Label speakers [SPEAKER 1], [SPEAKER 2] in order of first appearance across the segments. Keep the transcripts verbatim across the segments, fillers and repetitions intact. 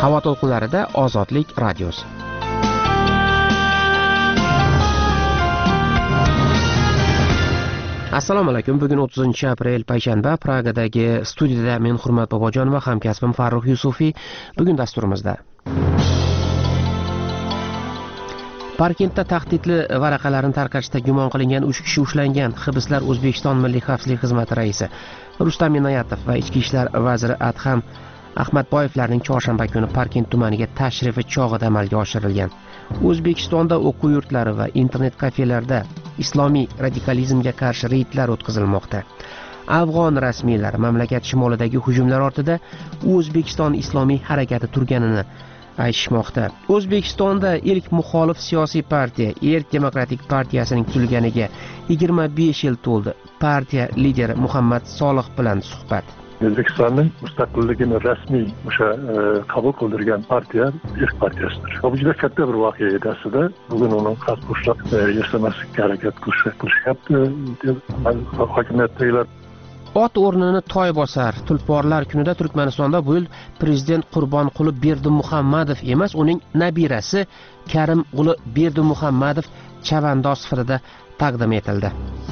[SPEAKER 1] Havo to'lqinlarida Ozodlik radiosi. Assalomu alaykum. Bugun o'ttizinchi aprel payshanba. Pragadagi studiyada men Hurmat Bobojon va hamkasbim Farruh Yusufiy. Bugun dasturimizda Parkentda tahdidli varaqalarni tarqatishda gumon qilingan uch kishi ushlangan. Hibslar O'zbekiston Milliy xavfsizlik xizmati raisi Rustam Inoyatov va ichki ishlar vaziri Adham Ahmadboyevlarning chorshanba kuni Parkent tumaniga tashrifi chog'ida amalga oshirilgan. O'zbekistonda o'quv yurtlari va internet kafelarida islomiy radikalizmga qarshi reydlar o'tkazilmoqda. Afg'on rasmiylari mamlakat shimolidagi hujumlar ortida O'zbekiston islomiy harakati turganini aytishmoqda. O'zbekistonda ilk muxolif siyosiy partiya Erk demokratik partiyasining tuzilganiga yigirma besh yil to'ldi. Partiya lideri Muhammad Solih bilan suhbat.
[SPEAKER 2] O'zbekistonning mustaqilligini rasmiy o'sha qabul qildirgan partiya ilk partiyasidir. Bu juda katta bir voqea edi aslida. Bugun uni qasd ushlab yasamaslikka harakat qilishyapti. Hokimiyatdagilar
[SPEAKER 1] ot o'rnini toy bosar. Tulporlar kunida Turkmanistonda bu yil prezident Qurbonquli Berdimuhammadov emas, uning nabirasi Karimquli Berdimuhammadov chavandoz sifatida taqdim etildi.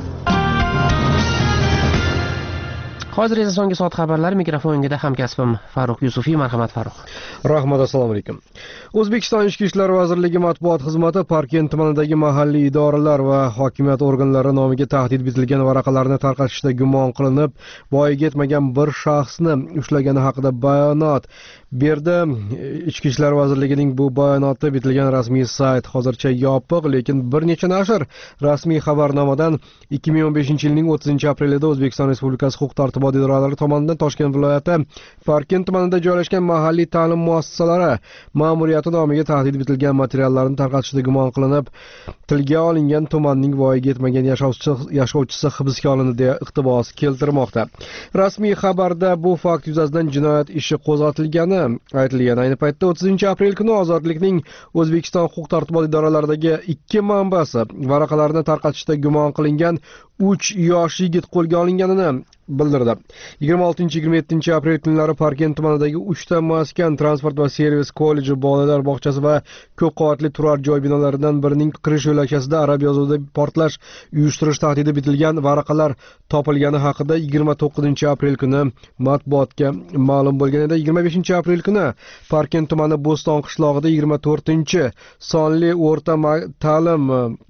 [SPEAKER 1] Hozir esa so'nggi soat xabarlari. Mikrofongida hamkasbim Farruh Yusufiy. Marhamat Farruh.
[SPEAKER 3] Rahmat, assalomu alaykum. O'zbekiston Ichki ishlar vazirligi matbuot xizmati Parkent tumanidagi mahalliy idoralar va hokimiyat organlari nomiga tahdid bitilgan varaqalarni tarqatishda gumon qilinib, voyaga yetmagan bir shaxsni ushlagani haqida bayonot berdi. Ichki ishlar vazirligining bu bayonoti bitilgan rasmiy sayt hozircha yopiq, lekin bir necha nashr rasmiy xabarnomadan ikki ming o'n beshinchi yilning o'ttizinchi aprelida O'zbekiston Respublikasi huquq-tartibot idoralari tomonidan Toshkent viloyati Parkent tumanida joylashgan mahalliy ta'lim muassasalari ma'muriyati nomiga tahdid bitilgan materiallarni tarqatishda gumon qilinib, tilga olingan tumanning voyaga yetmagan yashovchisi hibsga olindi deya iqtibos keltirmoqda. Rasmiy xabarda bu fakt yuzasidan jinoyat ishi qo'zg'atilgani aytilgan. Ayni paytda o'ttizinchi aprel kuni Ozodlikning O'zbekiston huquq-tartibot idoralaridagi ikki manbasi varaqalarni tarqatishda gumon qilingan uch yosh yigit qo'lga olinganini bildirdi. yigirma oltinchi yigirma yettinchi aprel kunlari Parkent tumanidagi uchta maskan, transport va servis kolleji, bolalar bog'chasi va ko'p qavatli turar joy binolaridan birining kirish yo'lakchasida arab yozuvida portlash uyushtirish tahdidi bitilgan varaqalar topilgani haqida yigirma to'qqizinchi aprel kuni matbuotga ma'lum bo'lgan edi. yigirma beshinchi aprel kuni Parkent tumani Bo'ston qishlog'ida yigirma to'rtinchi sonli o'rta ta'lim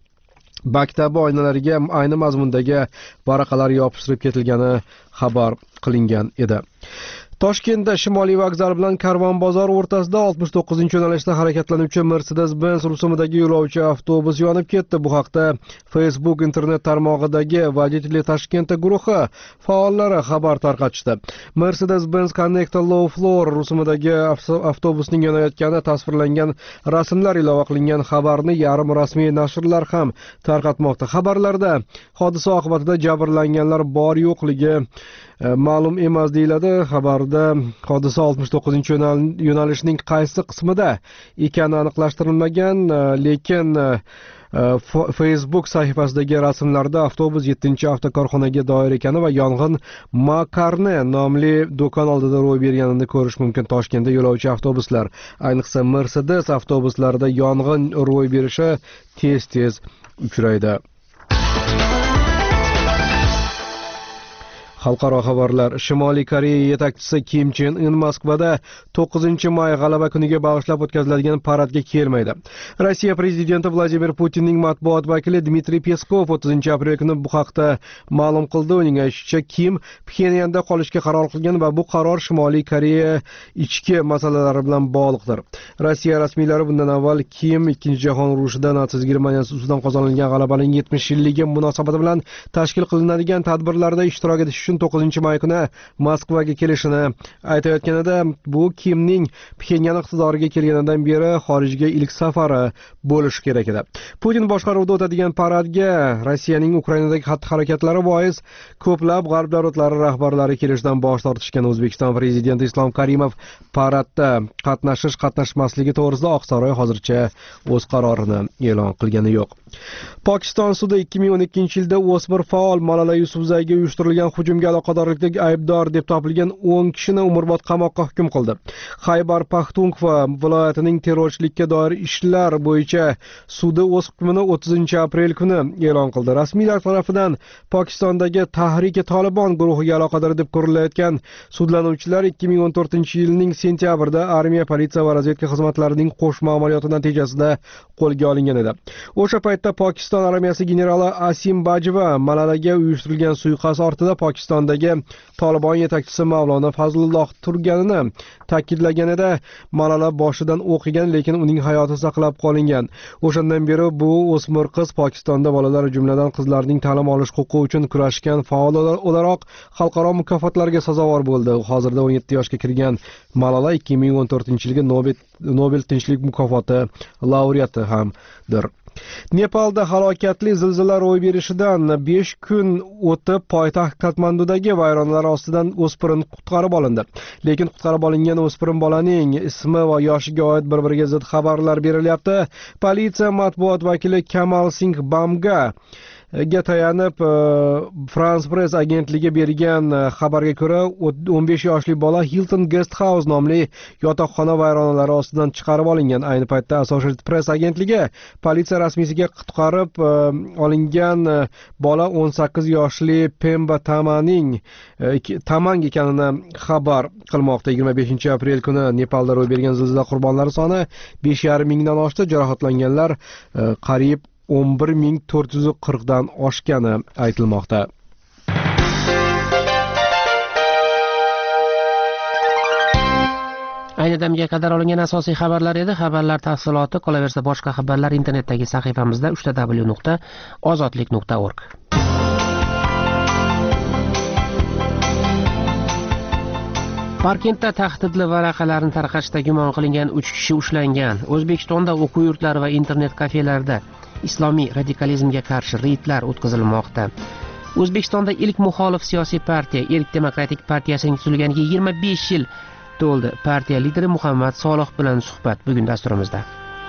[SPEAKER 3] maktabi oynalariga ayni mazmundagi varaqalar yopishtirib ketilgani xabar qilingan edi. Toshkentda Shimoliy vokzal bilan Karvon bozor o'rtasida oltmish to'qqizinchi yo'nalishda harakatlanuvchi Mercedes-Benz rusumidagi yo'lovchi avtobus yonib ketdi. Bu haqda Facebook internet tarmog'idagi Vodители Toshkentda guruhi faollari xabar tarqatishdi. Mercedes-Benz Connector Low Floor rusumidagi avtobusning yonayotgani tasvirlangan rasmlar ilova qilingan xabarni yarim rasmiy nashrlar ham tarqatmoqda. Xabarlarda hodisa oqibatida jabrlanganlar bor yo'qligi ma'lum emas deyiladi. Xabarda hodisa oltmish to'qqizinchi yo'nalishning qaysi qismida ekani aniqlashtirilmagan, lekin Facebook sahifasidagi rasmlarda avtobus yettinchi avtokorxonaga doir ekani va yong'in Makarne nomli do'kon oldida ro'y berganini ko'rish mumkin. Toshkentda yo'lovchi avtobuslar, ayniqsa Mercedes avtobuslarida yong'in ro'y berishi tez-tez uchraydi. Xalqaro xabarlar. Shimoliy Koreya yetakchisi Kim Chen In Moskvada to'qqizinchi may g'alaba kuniga bag'ishlab o'tkaziladigan paradga kelmaydi. Rossiya prezidenti Vladimir Putinning matbuot vakili Dmitriy Peskov o'ttizinchi aprel kuni bu haqda ma'lum qildi. Uning aytishicha, Kim Pxenyanda qolishga qaror qilgan va bu qaror Shimoliy Koreya ichki masalalari bilan bog'liqdir. Rossiya rasmiylari bundan avval Kim ikkinchi jahon urushida natsiz Germaniyasi ustidan qozonilgan g'alabaning yetmish yilligi munosabati bilan tashkil qilinadigan tadbirlarda ishtirok etish to'qqizinchi may kuni Moskvaga kelishini aytayotganida, bu Kimning Pxenyan iqtidoriga kelganidan beri xorijga ilk safari bo'lishi kerak edi. Putin boshqaruvida o'tadigan paradga Rossiyaning Ukrainadagi xatti-harakatlari bois ko'plab g'arb davlatlari rahbarlari kelishdan bosh tortishgan. O'zbekiston prezidenti Islom Karimov paradda qatnashish qatnashmasligi to'g'risida Oqsaroy hozircha o'z qarorini e'lon qilgani yo'q. Pokiston sudi ikki ming o'n ikkinchi yilda o'smir faol Malala Yusufzayga uyushtirilgan hujum hujumga aloqadorlikdagi aybdor deb topilgan o'n kishini umrbod qamoqqa hukm qildi. Xaybar Paxtunxva viloyatining terrorchilikka doir ishlar bo'yicha sudi o'z hukmini o'ttizinchi aprel kuni e'lon qildi. Rasmiylar tomonidan Pokistondagi Tahriki Tolibon guruhiga aloqador deb ko'rilayotgan sudlanuvchilar ikki ming o'n to'rtinchi yilning sentyabrida armiya, politsiya va razvedka xizmatlarining qo'shma amaliyoti natijasida qo'lga olingan edi. O'sha paytda Pokiston armiyasi generali Asim Bajva Malalaga uyushtirilgan suiqasd ortida Pokistondagi Tolibon yetakchisi Mavlona Fazlulloh turganini ta'kidlaganida Malala boshidan o'qigan, lekin uning hayoti saqlab qolingan. O'shandan beri bu o'smir qiz Pokistonda bolalar, jumladan qizlarning ta'lim olish huquqi uchun kurashgan faol o'laroq xalqaro mukofotlarga sazovor bo'ldi. Hozirda o'n yetti yoshga kirgan Malala ikki ming o'n to'rtinchi yilgi Nobel Nobel tinchlik mukofoti laureati hamdir. Nepalda halokatli zilzila ro'y berishidan besh kun o'tib poytaxt Katmandudagi vayronalar ostidan o'spirin qutqarib olindi. Lekin qutqarib olingan o'spirin bolaning ismi va yoshiga oid bir-biriga zid xabarlar berilyapti. Politsiya matbuot vakili Kamal Singh Bamga ga tayanib France Press agentligi bergan xabarga ko'ra o'n besh yoshli bola Hilton Guest House nomli yotoqxona vayronalari ostidan chiqarib olingan. Ayni paytda Associated Press agentligi politsiya rasmiysiga qutqarib olingan bola o'n sakkiz yoshli Pemba Tamaning Tamang ekanini xabar qilmoqda. yigirma beshinchi aprel kuni Nepalda ro'y bergan zilzila qurbonlari soni besh yarim mingdan oshdi. Jarohatlanganlar qariyb o'n bir ming to'rt yuz qirq dan oshgani aytilmoqda.
[SPEAKER 1] Ayni damga qadar olingan asosiy xabarlar edi. Xabarlar tafsiloti qolaversa boshqa xabarlar internetdagi sahifamizda uch w nuqta ozodlik nuqta org. Parkentda tahdidli varaqalarni tarqatishda gumon qilingan uch kishi ushlangan. O'zbekistonda o'quv yurtlari va internet kafelarida islomiy radikalizmga qarshi reydlar o'tkazilmoqda. O'zbekistonda ilk muxolif siyosiy partiya Erk demokratik partiyasining tuzilganiga yigirma besh yil to'ldi. Partiya lideri Muhammad Solih bilan suhbat bugun dasturimizda.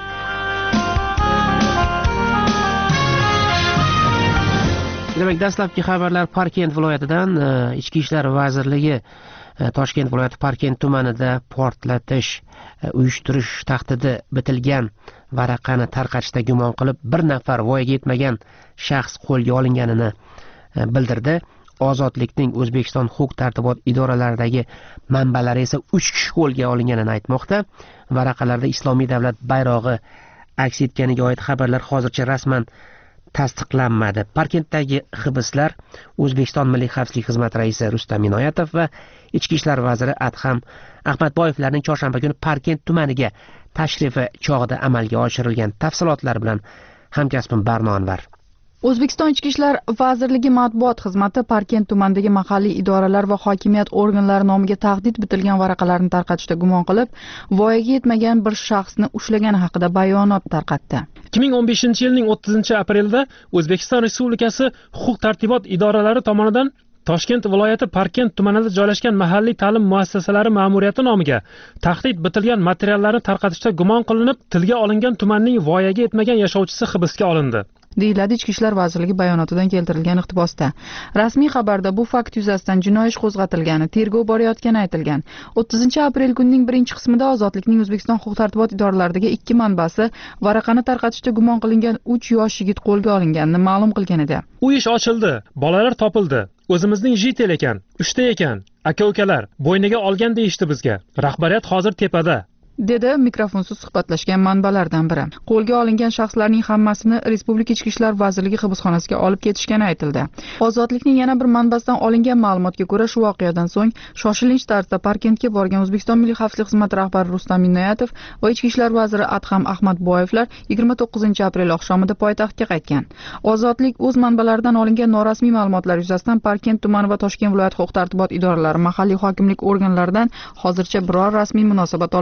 [SPEAKER 1] Demak, dastlabki xabarlar Parkent viloyatidan. Ichki ishlar vazirligi Toshkent viloyati Parkent tumanida portlatish, uyushtirish tahdidi bitilgan varaqani tarqatishda gumon qilib bir nafar voyaga yetmagan shaxs qo'lga olinganini bildirdi. Ozodlikning O'zbekiston huquq-tartibot idoralaridagi manbalari esa uch kishi qo'lga olinganini aytmoqda. Varaqalarda Islomiy davlat bayrog'i aks etganiga oid xabarlar hozircha rasman tasdiqlanmadi. Parkentdagi hibslar O'zbekiston Milliy xavfsizlik xizmati raisi Rustam Inoyatov va Ichki ishlar vaziri Adham Ahmadboyevlarning chorshanba kuni Parkent tumaniga tashrifi chog'ida amalga oshirilgan. Tafsilotlar bilan hamkasbim Barno Anvar.
[SPEAKER 4] O'zbekiston Ichki ishlar vazirligi matbuot xizmati Parkent tumanidagi mahalliy idoralar va hokimiyat organlari nomiga tahdid bitilgan varaqalarni tarqatishda gumon qilib, voyaga yetmagan bir shaxsni ushlagani haqida bayonot tarqatdi.
[SPEAKER 5] ikki ming o'n beshinchi yilning o'ttizinchi aprelida O'zbekiston Respublikasi huquq-tartibot idoralari tomonidan Toshkent viloyati Parkent tumanida joylashgan mahalliy ta'lim muassasalari ma'muriyati nomiga tahdid bitilgan materiallarni tarqatishda gumon qilinib, tilga olingan tumanning voyaga yetmagan yashovchisi hibsga olindi.
[SPEAKER 4] deyiladi Ichki ishlar vazirligi bayonotidan keltirilgan iqtibosda. Rasmiy xabarda bu fakt yuzasidan jinoiy ish qo'zg'atilgani, tergov borayotgani aytilgan. o'ttizinchi aprel kunining birinchi qismida Ozodlikning O'zbekiston huquq-tartibot idoralaridagi ikki manbasi varaqani tarqatishda gumon qilingan uch yosh yigit qo'lga olinganini ma'lum qilgan edi.
[SPEAKER 5] U ish ochildi, bolalar topildi. O'zimizning jitel ekan, uchta ekan, aka-ukalar bo'yniga olgan deyishdi bizga. Rahbariyat hozir tepada.
[SPEAKER 4] dedi mikrofonsiz suhbatlashgan manbalardan biri. Qo'lga olingan shaxslarning hammasini Respublika Ichki ishlar vazirligi hibsxonasiga olib ketishgani aytildi. Ozodlikning yana bir manbasidan olingan ma'lumotga ko'ra, shu voqeadan so'ng shoshilinch tarzda Parkentga borgan O'zbekiston Milliy xavfsizlik xizmati rahbari Rustam Inoyatov va Ichki ishlar vaziri Adham Ahmadboyevlar yigirma to'qqizinchi aprel oqshomida poytaxtga qaytgan. Ozodlik o'z manbalaridan olingan norasmiy ma'lumotlar yuzasidan Parkent tumani va Toshkent viloyat huquq-tartibot idoralari, mahalliy hokimlik organlaridan hozircha biror rasmiy munosabat olishga muvaffaq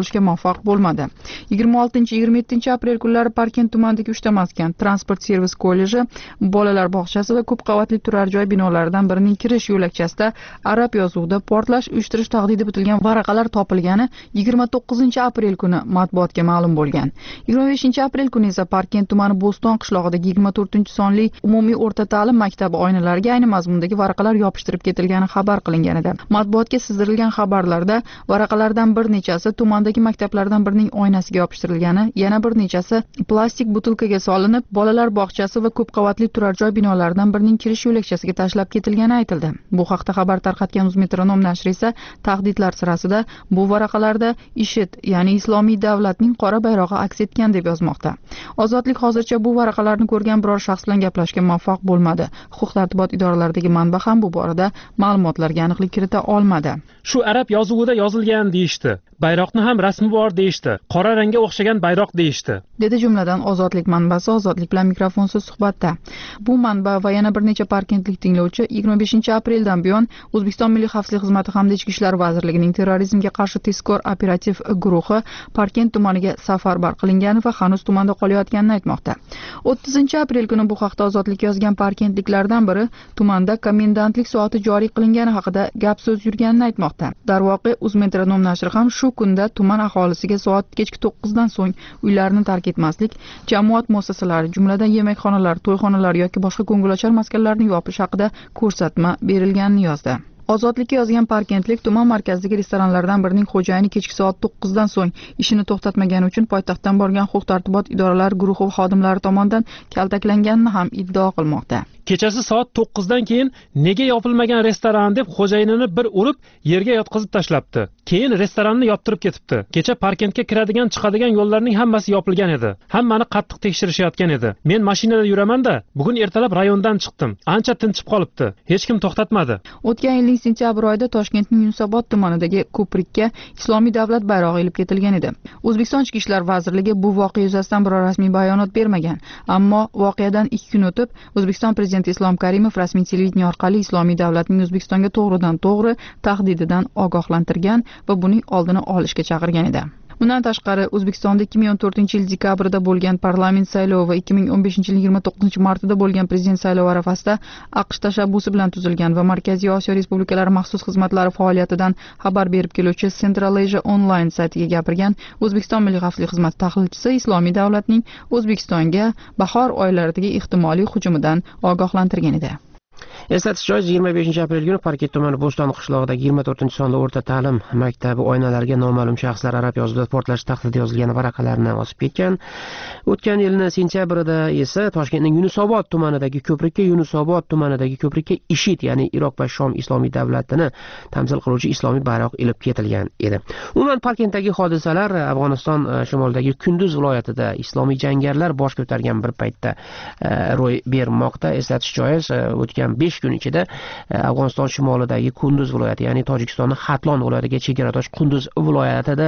[SPEAKER 4] muvaffaq bo'lmadi. yigirma oltinchi yigirma yettinchi aprel kunlari Parkent tumanidagi uchta maskan, transport servis kolleji, bolalar bog'chasi va ko'p qavatli turar joy binolaridan birining kirish yo'lakchasida arab yozuvida portlash uyushtirish tahdidi bitilgan varaqalar topilgani yigirma to'qqizinchi aprel kuni matbuotga ma'lum bo'lgan. yigirma beshinchi aprel kuni esa Parkent tumani Bo'ston qishlog'idagi yigirma to'rtinchi sonli umumiy o'rta ta'lim maktabi oynalariga ayni mazmundagi varaqalar yopishtirib ketilgani xabar qilingan edi. Matbuotga sizdirilgan xabarlarda varaqalardan bir nechasi tumandagi maktablardan birining oynasiga yopishtirilgani, yana bir nechasi plastik butilkaga solinib, bolalar bog'chasi va ko'p qavatli turar joy binolaridan birining kirish yo'lakchasiga tashlab ketilgani aytildi. Bu haqda xabar tarqatgan Uzmetronom nashri esa tahdidlar sirasida bu varaqalarda IShID, ya'ni Islomiy davlatning qora bayrog'i aks etgan deb yozmoqda. Ozodlik hozircha bu varaqalarni ko'rgan biror shaxs bilan gaplashishga muvaffaq bo'lmadi. Huquq-tartibot idoralaridagi manba ham bu borada ma'lumotlarga aniqlik kirita olmadi.
[SPEAKER 5] Shu arab yozuvida yozilgan deyishdi. Bayroqni ham rasmi bor deyishdi. Qora rangga o'xshagan bayroq deyishdi.
[SPEAKER 4] Dedi jumladan Ozodlik manbasi Ozodlik bilan mikrofonsiz suhbatda. Bu manba va yana bir necha parkentlik tinglovchi yigirma beshinchi apreldan buyon O'zbekiston Milliy xavfsizlik xizmati hamda Ichki ishlar vazirligining terrorizmga qarshi tezkor operativ guruhi Parkent tumaniga safarbar qilingani va hanuz tumanda qolayotganini aytmoqda. o'ttizinchi aprel kuni bu haqda Ozodlik yozgan parkentliklardan biri tumanda komendantlik soati joriy qilingani haqida gap so'z yurganini aytmoqda. Darvoqe Uzmetronom nashri ham shu kunda tuman aholisiga soat kechki to'qqizdan so'ng uylarni tark etmaslik, jamoat muassasalari, jumladan yemekxonalar, to'yxonalar yoki boshqa ko'ngilochar maskanlarni yopish haqida ko'rsatma berilganini yozdi. Ozodlikka yozgan parkentlik tuman markazidagi restoranlardan birining xo'jayini kechki soat to'qqizdan so'ng ishini to'xtatmagani uchun poytaxtdan borgan huquq-tartibot idoralari guruhi xodimlari tomonidan kaltaklanganini ham iddao qilmoqda.
[SPEAKER 5] Kechasi soat to'qqizdan keyin nega yopilmagan restoran deb xo'jayinini bir urib yerga yotqizib tashlabdi. Keyin restoranni yoptirib ketibdi. Kecha Parkentga kiradigan, chiqadigan yo'llarning hammasi yopilgan edi. Hammani qattiq tekshirishayotgan edi. Men mashinada yuraman-da, bugun ertalab rayondan chiqdim. Ancha tinchib qolibdi. Hech kim to'xtatmadi.
[SPEAKER 4] O'tgan yilning sentyabr oyida Toshkentning Yunusobod tumanidagi ko'prikka Islomiy davlat bayrog'i ilib ketilgan edi. O'zbekiston Ichki ishlar vazirligi bu voqea yuzasidan biror rasmiy bayonot bermagan. Ammo voqeadan ikki kun o'tib O'zbekiston prezidenti Islom Karimov rasmiy televideniye orqali Islomiy davlatning O'zbekistonga to'g'ridan to'g'ri tahdididan ogohlantirgan va buning oldini olishga chaqirgan edi. Bundan tashqari O'zbekistonda ikki ming o'n to'rtinchi yil dekabrida bo'lgan parlament saylovi va ikki ming o'n beshinchi yil yigirma to'qqizinchi martida bo'lgan prezident saylovi arafasida AQSh tashabbusi bilan tuzilgan va Markaziy Osiyo respublikalari maxsus xizmatlari faoliyatidan xabar berib keluvchi Central Asia Online saytiga gapirgan O'zbekiston Milliy xavfsizlik xizmati tahlilchisi Islomiy davlatning O'zbekistonga bahor oylaridagi ehtimoliy hujumidan ogohlantirgan edi.
[SPEAKER 1] Eslatish joiz, yigirma beshinchi aprel kuni Parkent tumani Bo'ston qishlog'idagi yigirma to'rtinchi sonli o'rta ta'lim maktabi oynalariga noma'lum shaxslar arab yozuvida portlash tahdidi yozilgan varaqalarni osib ketgan. O'tgan yilning sentyabrida esa Toshkentning Yunusobod tumanidagi ko'prikka Yunusobod tumanidagi ko'prikka IShID, ya'ni Iroq va Shom islomiy davlatini tamsil qiluvchi islomiy bayroq ilib ketilgan edi. Umuman Parkentdagi hodisalar Afg'oniston shimolidagi Kunduz viloyatida islomiy jangarilar bosh ko'targan bir paytda ro'y bermoqda. Eslatish joiz, o'tgan besh kun ichida Afg'oniston shimolidagi Kunduz viloyati, ya'ni Tojikistonning Xatlon viloyatiga chegaradosh Kunduz viloyatida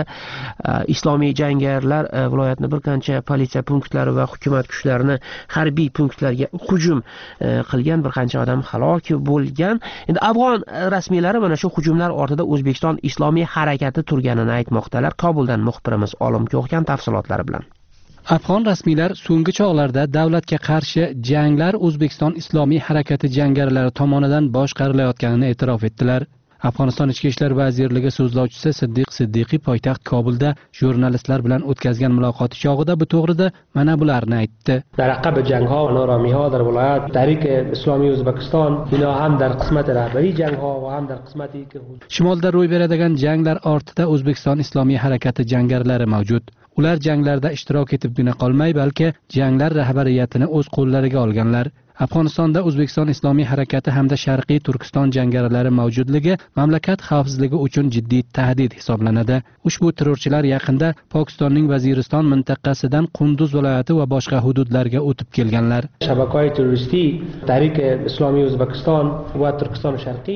[SPEAKER 1] islomiy jangarilar viloyatning bir qancha politsiya punktlari va hukumat kuchlarini harbiy punktlarga hujum qilgan, bir qancha odam halok bo'lgan. Endi afg'on rasmiylari mana shu hujumlar ortida O'zbekiston islomiy harakati turganini aytmoqdalar. Kobuldan muxbirimiz Olim Ko'xgan tafsilotlari bilan.
[SPEAKER 6] Afg'on rasmiylar so'nggi chog'larda davlatga qarshi janglar O'zbekiston Islomiy harakati jangarilari tomonidan boshqarilayotganini e'tirof etdilar. Afg'oniston Ichki ishlar vazirligi so'zlovchisi Siddiq Siddiqiy poytaxt Kobulda jurnalistlar bilan o'tkazgan muloqoti chog'ida bu to'g'rida mana bularni aytdi.
[SPEAKER 7] در عقب جنگ‌ها و نارامی‌ها در ولایت تحریک اسلامی ازبکستان اینا هم در قسمت رهبری جنگ‌ها و هم در قسمتی که
[SPEAKER 6] Shimolda ro'y beradigan janglar ortida O'zbekiston Islomiy harakati jangarilari mavjud. Ular janglarda ishtirok etibgina qolmay, balki janglar rahbariyatini o'z qo'llariga olganlar. Afg'onistonda O'zbekiston Islomiy harakati hamda Sharqiy Turkiston jangarilari mavjudligi mamlakat xavfsizligi uchun jiddiy tahdid hisoblanadi. Ushbu terrorchilar yaqinda Pokistonning Vaziriston mintaqasidan Qunduz viloyati va boshqa hududlarga o'tib kelganlar.
[SPEAKER 7] shabakay terroristik tahrik islomiy O'zbekiston va Turkiston sharqiy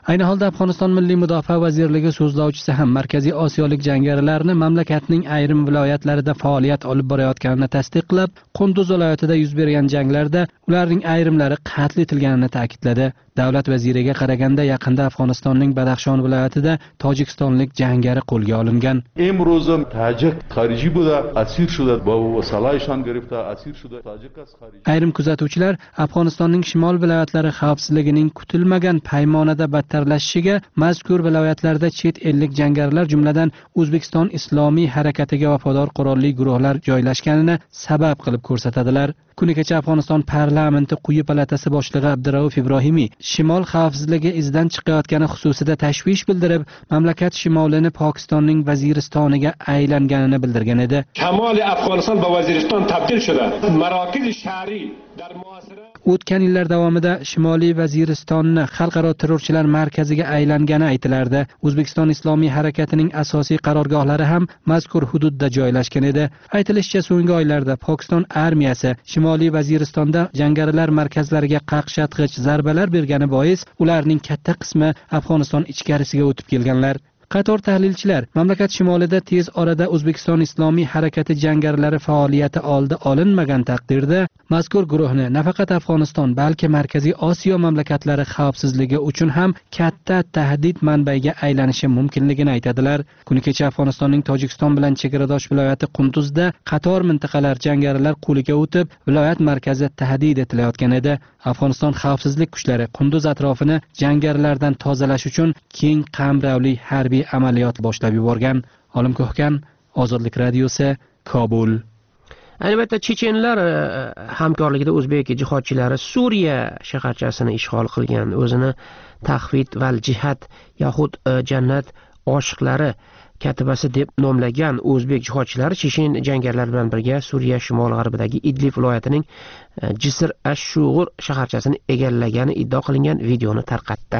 [SPEAKER 6] Ayni holda Afg'oniston Milliy mudofaa vazirligi so'zlovchisi ham Markaziy Osiyolik jangarilarni mamlakatning ayrim viloyatlarida faoliyat olib borayotganini tasdiqlab, Qunduz viloyatida yuz bergan janglarda ularning ayrimlari qatl etilganini ta'kidladi. Davlat vaziriga qaraganda, yaqinda Afg'onistonning Badaxshon viloyatida tojikistonlik jangari qo'lga olingan.
[SPEAKER 8] امروز تاجک خارجی بوده اسیر شده با سلاحشان گرفته اسیر شده تاجک از خارج.
[SPEAKER 6] Ayrim kuzatuvchilar Afg'onistonning shimol viloyatlari xavfsizligining kutilmagan paymonada battarlashishiga mazkur viloyatlarda chet ellik jangarilar jumladan O'zbekiston Islomiy harakatiga vafodor qurolli guruhlar joylashganini sabab qilib ko'rsatadilar. Kuni kecha Afg'oniston parlamenti quyi palatasi boshlig'i Abdurauf Ibrohimiy shimol xavfsizligi izdan chiqayotgani xususida tashvish bildirib, mamlakat shimolini Pokistonning Vaziristoniga aylanganini bildirgan edi.
[SPEAKER 9] Shamol Afg'oniston va Vaziriston tabdil shudi. Marokiz shahriy dar muasira
[SPEAKER 6] O'tgan yillar davomida Shimoliy Vaziristonni xalqaro terrorchilar markaziga aylangani aytilardi. O'zbekiston Islomiy harakatining asosiy qarorgohlari ham mazkur hududda joylashgan edi. Aytilishicha, so'nggi oylarda Pokiston armiyasi Shimoliy Vaziristonda jangarilar markazlariga qaqshatqich zarbalar bergani bois, ularning katta qismi Afg'oniston ichkarisiga o'tib kelganlar. Qator tahlilchilar mamlakat shimolida tez orada O'zbekiston Islomiy harakati jangarilari faoliyati oldi olinmagan taqdirda mazkur guruhni nafaqat Afg'oniston, balki Markaziy Osiyo mamlakatlari xavfsizligi uchun ham katta tahdid manbaiga aylanishi mumkinligini aytadilar. Kuni kecha Afg'onistonning Tojikiston bilan chegaradosh viloyati Qunduzda qator mintaqalar jangarilar qo'liga o'tib, viloyat markazi tahdid etilayotgan edi. Afg'oniston xavfsizlik kuchlari Qunduz atrofini jangarilardan tozalash uchun keng qamrovli harbiy amaliyot boshlab yuborgan. Olim Ko'hkan, Ozodlik radiosi, Kobul.
[SPEAKER 1] Ayni paytda chechenlar hamkorligida o'zbek jihodchilari Suriya shaharchasini ishg'ol qilgan. O'zini Tahvid val Jihad yoxud Jannat oshiqlari katibasi deb nomlagan o'zbek jihodchilari chechen jangarilar bilan birga Suriya shimol-g'arbidagi Idlib viloyatining Jisr ash-Shug'ur shaharchasini egallagani iddio qilingan videoni tarqatdi.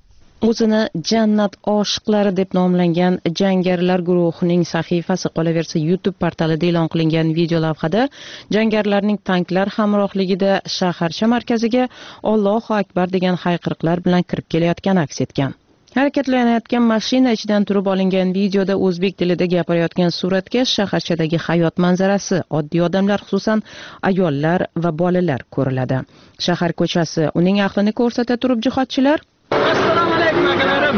[SPEAKER 10] O'zini Jannat oshiqlari deb nomlangan jangarilar guruhining sahifasi qolaversa YouTube portalida e'lon qilingan video lavhada jangarilarning tanklar hamrohligida shaharcha markaziga Allohu akbar degan hayqiriqlar bilan kirib kelayotgani aks etgan. Harakatlanayotgan mashina ichidan turib olingan videoda o'zbek tilida gapirayotgan suratga shaharchadagi hayot manzarasi, oddiy odamlar, xususan ayollar va bolalar ko'riladi. Shahar ko'chasi, uning ahlini ko'rsata turib jihodchilar Assalomu alaykum akalarim.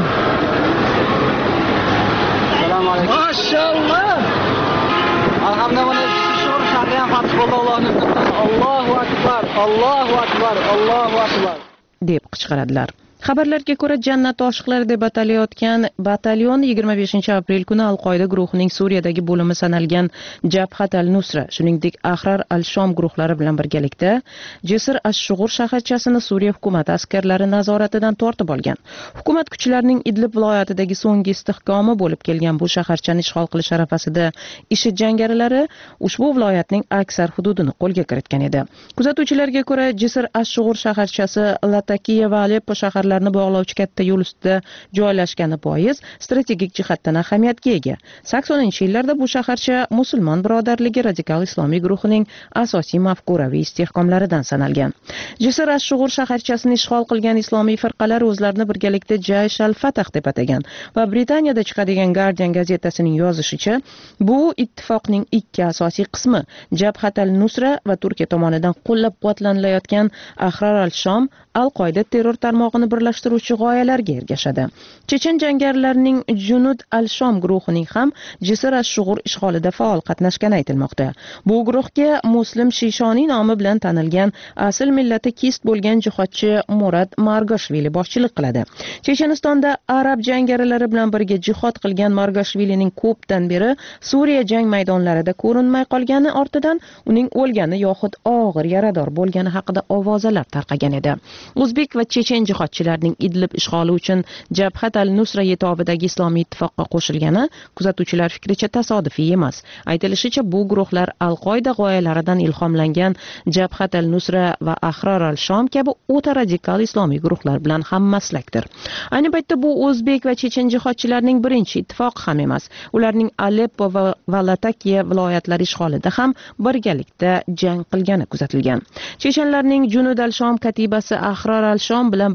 [SPEAKER 10] Assalomu alaykum. Mashallah. Alhamdulillah, shukr shahri ham fath bo'ldi Allohning iznidan. Allohu akbar, Allohu akbar, Allohu akbar deb qichqiradilar. Xabarlarga ko'ra, Jannat oshiqlari deb atalayotgan batalyon yigirma beshinchi aprel kuni Al-Qoida guruhining Suriyadagi bo'limi sanalgan Jabhat al-Nusra, shuningdek Ahrar al-Shom guruhlari bilan birgalikda Jisr ash-Shug'ur shaharchasini Suriya hukumati askarlari nazoratidan tortib olgan. Hukumat kuchlarining Idlib viloyatidagi so'nggi istehkomi bo'lib kelgan bu shaharchani ishg'ol qilish arafasida IShID jangarilari ushbu viloyatning aksar hududini qo'lga kiritgan edi. Kuzatuvchilarga ko'ra, Jisr ash-Shug'ur shaharchasi Latakiya va Aleppo shahar bog'lovchi katta yo'l ustida joylashgani bois strategik jihatdan ahamiyatga ega. saksoninchi yillarda bu shaharcha musulmon birodarligi radikal islomiy guruhining asosiy mafkuraviy istehkomlaridan sanalgan. Jisr ash-Shug'ur shaharchasini ishg'ol qilgan islomiy firqalar o'zlarini birgalikda Jaysh al-Fatah deb atagan va Britaniyada chiqadigan Guardian gazetasining yozishicha, bu ittifoqning ikki asosiy qismi Jabhat al-Nusra va Turkiya tomonidan qo'llab-quvvatlanilayotgan Ahrar al-Shom Al-Qoida terror tarmog'ini birlashtiruvchi g'oyalarga ergashadi. Chechen jangarilarining Junud al-Shom guruhining ham Jisr ash-Shug'ur ishg'olida faol qatnashgani aytilmoqda. Bu guruhga Muslim Shishoniy nomi bilan tanilgan asl millati kist bo'lgan jihodchi Murad Margashvili boshchilik qiladi. Chechenistonda arab jangarilari bilan birga jihod qilgan Margashvilining ko'pdan beri Suriya jang maydonlarida ko'rinmay qolgani ortidan uning o'lgani yoxud og'ir yarador bo'lgani haqida ovozalar tarqagan edi. O'zbek va chechen jihodchilarining Idlib ishg'oli uchun Jabhat al-Nusra yetobidagi islomiy ittifoqqa qo'shilgani kuzatuvchilar fikricha tasodifiy emas. Aytilishicha, bu guruhlar Al-Qoida g'oyalaridan ilhomlangan Jabhat al-Nusra va Ahrar al-Shom kabi o'ta radikal islomiy guruhlar bilan ham maslakdir. Ayni paytda bu o'zbek va chechen jihodchilarining birinchi ittifoqi ham emas. Ularning Aleppo va Latakiya viloyatlari ishg'olida ham birgalikda jang qilgani kuzatilgan. Chechenlarning Junud al-Shom katibasi Ahrar al-Shom bilan birlashish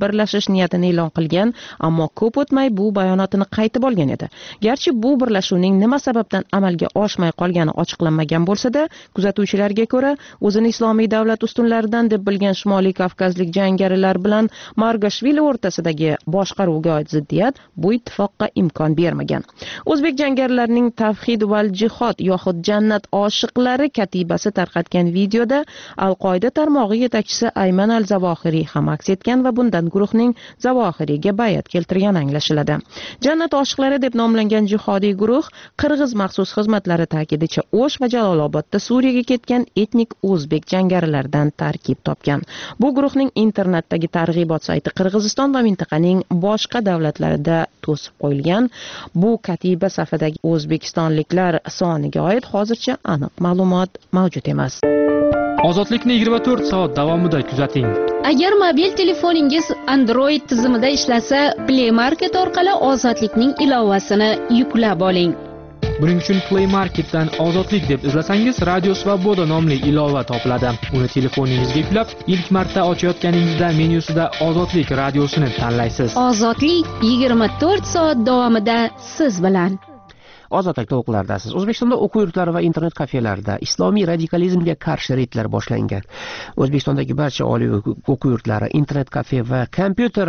[SPEAKER 11] yakunlash niyatini e'lon qilgan, ammo ko'p o'tmay bu bayonotini qaytib olgan edi. Garchi bu birlashuvning nima sababdan amalga oshmay qolgani ochiqlanmagan bo'lsa-da, kuzatuvchilarga ko'ra, o'zini islomiy davlat ustunlaridan deb bilgan Shimoliy Kavkazlik jangarilar bilan Margashvili o'rtasidagi boshqaruvga oid ziddiyat bu ittifoqqa imkon bermagan. O'zbek jangarilarining Tavhid val jihod yoxud jannat oshiqlari katibasi tarqatgan videoda Al-Qoida tarmog'i yetakchisi Ayman al-Zavohiriy ham aks etgan va bundan guruhning Zavohiriyga bayat keltirgani anglashiladi. Jannat oshiqlari deb nomlangan jihodiy guruh Qirg'iz maxsus xizmatlari ta'kidicha O'sh va Jalolobodda Suriyaga ketgan etnik o'zbek jangarilaridan tarkib topgan. Bu guruhning internetdagi targ'ibot sayti Qirg'iziston va mintaqaning boshqa davlatlarida to'sib qo'yilgan. Bu katiba safidagi o'zbekistonliklar soniga oid hozircha aniq ma'lumot mavjud emas.
[SPEAKER 5] Ozodlikni yigirma to'rt soat davomida kuzating.
[SPEAKER 12] Agar mobil telefoningiz Android tizimida ishlasa, Play Market orqali Ozodlikning ilovasini yuklab oling.
[SPEAKER 5] Buning uchun Play Marketdan Ozodlik deb izlasangiz, Radio Svoboda nomli ilova topiladi. Uni telefoningizga yuklab, ilk marta ochayotganingizda menyusida Ozodlik radiosini tanlaysiz.
[SPEAKER 12] Ozodlik yigirma to'rt soat davomida siz bilan.
[SPEAKER 1] Ozodlik to'lqinlaridasiz. O'zbekistonda o'quv yurtlari va internet kafelarida islomiy radikalizmga qarshi reydlar boshlangan. O'zbekistondagi barcha oliy o'quv yurtlari, internet kafe va kompyuter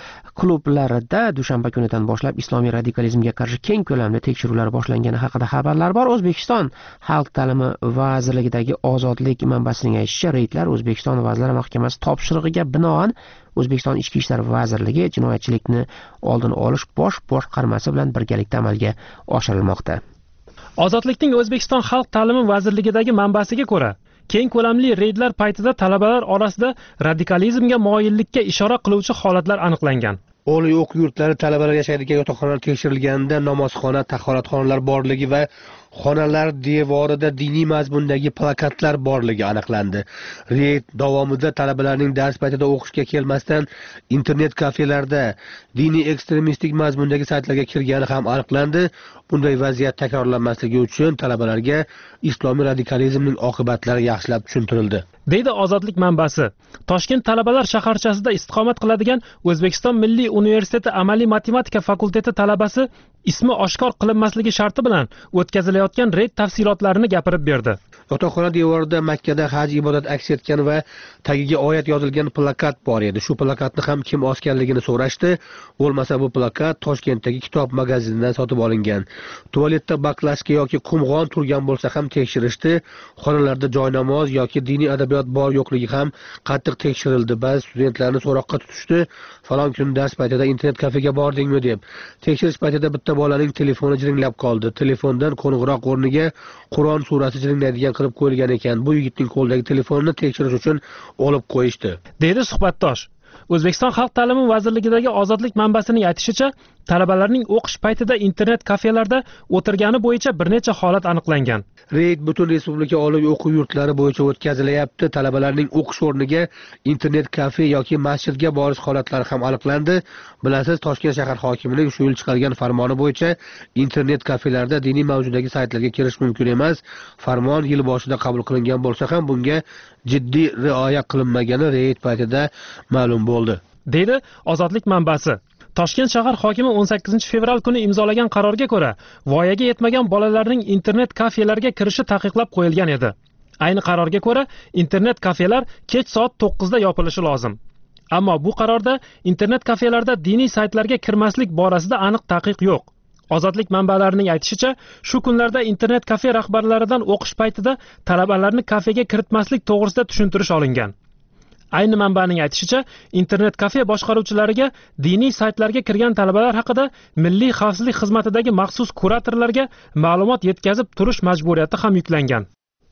[SPEAKER 1] klublarida dushanba kunidan boshlab islomiy radikalizmga qarshi keng ko'lamli tekshiruvlar boshlangani haqida xabarlar bor. O'zbekiston Xalq ta'limi vazirligidagi Ozodlik manbasining aytishicha, reydlar O'zbekiston Vazirlar Mahkamasi topshirig'iga binoan O'zbekiston Ichki ishlar vazirligi jinoyatchilikni oldini olish bosh boshqarmasi bilan birgalikda amalga oshirilmoqda.
[SPEAKER 5] Ozodlikning O'zbekiston Xalq ta'limi vazirligidagi manbasiga ko'ra, keng ko'lamli reydlar paytida talabalar orasida radikalizmga moyillikka ishora qiluvchi holatlar aniqlangan.
[SPEAKER 13] Oliy o'quv yurtlari talabalar yashaydigan yotoqxonalar tekshirilganida namozxona, tahoratxonalar borligi va xonalar devorida diniy mazmundagi plakatlar borligi aniqlandi. Reyd davomida talabalarning dars paytida o'qishga kelmasdan internet kafelarda diniy ekstremistik mazmundagi saytlarga kirgani ham aniqlandi. Bunday vaziyat takrorlanmasligi uchun talabalarga islomiy radikalizmning oqibatlari yaxshilab tushuntirildi.
[SPEAKER 5] Deydi Ozodlik manbasi. Toshkent talabalar shaharchasida istiqomat qiladigan O'zbekiston Milliy universiteti amaliy matematika fakulteti talabasi ismi oshkor qilinmasligi sharti bilan o'tkazilayotgan reyd tafsilotlarini gapirib berdi.
[SPEAKER 13] Yotoqxona devorida Makkada haj ibodat aks etgan va tagiga oyat yozilgan plakat bor edi. Shu plakatni ham kim osganligini so'rashdi. Bo'lmasa bu plakat Toshkentdagi kitob magazinidan sotib olingan. Tualetda baklashka yoki qumg'on turgan bo'lsa ham tekshirishdi. Xonalarda joynamoz yoki diniy adabiyot bor yo'qligi ham qattiq tekshirildi. Ba'zi studentlarni so'roqqa tutishdi. Falon kun dars paytida internet kafega bordingmi deb. Tekshirish paytida bitta bolaning telefoni jiringlab qoldi. Telefondan qo'ng'iroq o'rniga Qur'on surasi jiringlaydigan qilib qo'yilgan ekan. Bu yigitning qo'lidagi telefonini tekshirish uchun olib qo'yishdi.
[SPEAKER 5] Deydi suhbatdosh. O'zbekiston Xalq ta'limi vazirligidagi Ozodlik manbasining aytishicha, talabalarning o'qish paytida internet kafelarda o'tirgani bo'yicha bir necha holat aniqlangan.
[SPEAKER 13] Reyd butun respublika oliy o'quv yurtlari bo'yicha o'tkazilyapti. Talabalarning o'qish o'rniga internet kafe yoki masjidga borish holatlari ham aniqlandi. Bilasiz, Toshkent shahar hokimining shu yil chiqargan farmoni bo'yicha internet kafelarda diniy mavzudagi saytlarga kirish mumkin emas. Farmon yil boshida qabul qilingan bo'lsa ham bunga jiddiy rioya qilinmagani reyd paytida ma'lum bo'ldi.
[SPEAKER 5] Deydi Ozodlik manbasi. Toshkent shahar hokimi o'n sakkizinchi fevral kuni imzolagan qarorga ko'ra, voyaga yetmagan bolalarning internet kafelarga kirishi taqiqlab qo'yilgan edi. Ayni qarorga ko'ra, internet kafelar kech soat to'qqizda yopilishi lozim. Ammo bu qarorda internet kafelarda diniy saytlarga kirmaslik borasida aniq taqiq yo'q. Ozodlik manbalarining aytishicha, shu kunlarda internet kafe rahbarlaridan o'qish paytida talabalarni kafega kiritmaslik to'g'risida tushuntirish olingan. Ayni manbaning aytishicha, internet kafe boshqaruvchilariga diniy saytlarga kirgan talabalar haqida Milliy xavfsizlik xizmatidagi maxsus kuratorlarga ma'lumot yetkazib turish majburiyati ham yuklangan.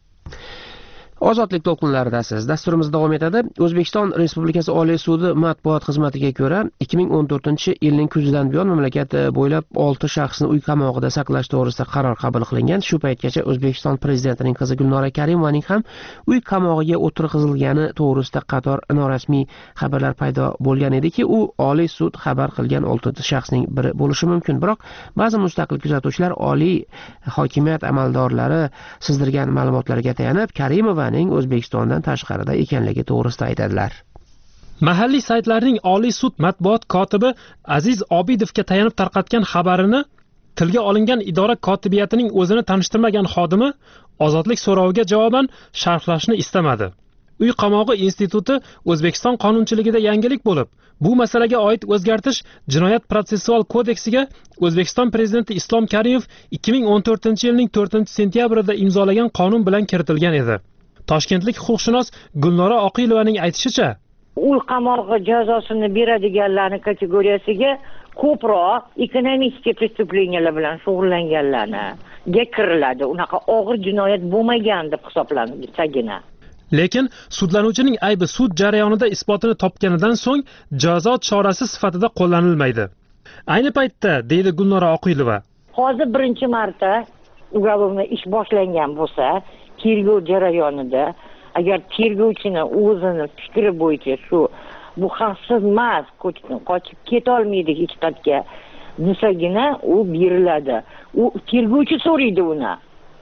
[SPEAKER 1] Ozodlik to'lqinlaridasiz. Dasturimiz davom etadi. O'zbekiston Respublikasi Oliy sudi matbuot xizmatiga ko'ra, ikki ming o'n to'rtinchi yilning kuzidan buyon mamlakat bo'ylab olti shaxsni uy qamog'ida saqlash to'g'risida qaror qabul qilingan. Shu paytgacha O'zbekiston prezidentining qizi Gulnora Karimovaning ham uy qamog'iga o'tirg'izilgani to'g'risida qator norasmiy xabarlar paydo bo'lgan ediki, u Oliy sud xabar qilgan olti shaxsning biri bo'lishi mumkin. Biroq ba'zi mustaqil kuzatuvchilar oliy hokimiyat amaldorlari sizdirgan ma'lumotlarga tayanib, Karimova O'zbekistondan tashqarida ekanligi to'g'risida aytadilar.
[SPEAKER 5] Mahalliy saytlarning Oliy sud matbuot kotibi Aziz Obidovga tayanib tarqatgan xabarini tilga olingan idora kotibiyatining o'zini tanishtirmagan xodimi ozodlik so'roviga javoban sharhlashni istamadi. Uy qamog'i instituti O'zbekiston qonunchiligida yangilik bo'lib, bu masalaga oid o'zgartish Jinoyat protsessual kodeksiga O'zbekiston prezidenti Islom Karimov ikki ming o'n to'rtinchi yilning to'rtinchi sentyabrida imzolagan qonun bilan kiritilgan edi. Toshkentlik huquqshunos Gulnora Oqilovaning aytishicha,
[SPEAKER 14] uy qamog'i jazosini beradiganlarning kategoriyasiga ko'proq ekonomik prestupleniylar bilan shug'ullanganlarga kiriladi. Unaqa og'ir jinoyat bo'lmagan deb hisoblanadagina.
[SPEAKER 5] Lekin sudlanuvchining aybi sud jarayonida isbotini topganidan so'ng jazo chorasi sifatida qo'llanilmaydi. Ayni paytda, deydi Gulnora Oqilova,
[SPEAKER 14] hozir birinchi marta ugovimda ish boshlangan bo'lsa, tergov jarayonida agar tergovchini o'zini fikri bo'yicha shu bu xavfsiz emas, qochib ketolmaydi hech qayerga desagina u beriladi. U tergovchi so'raydi uni.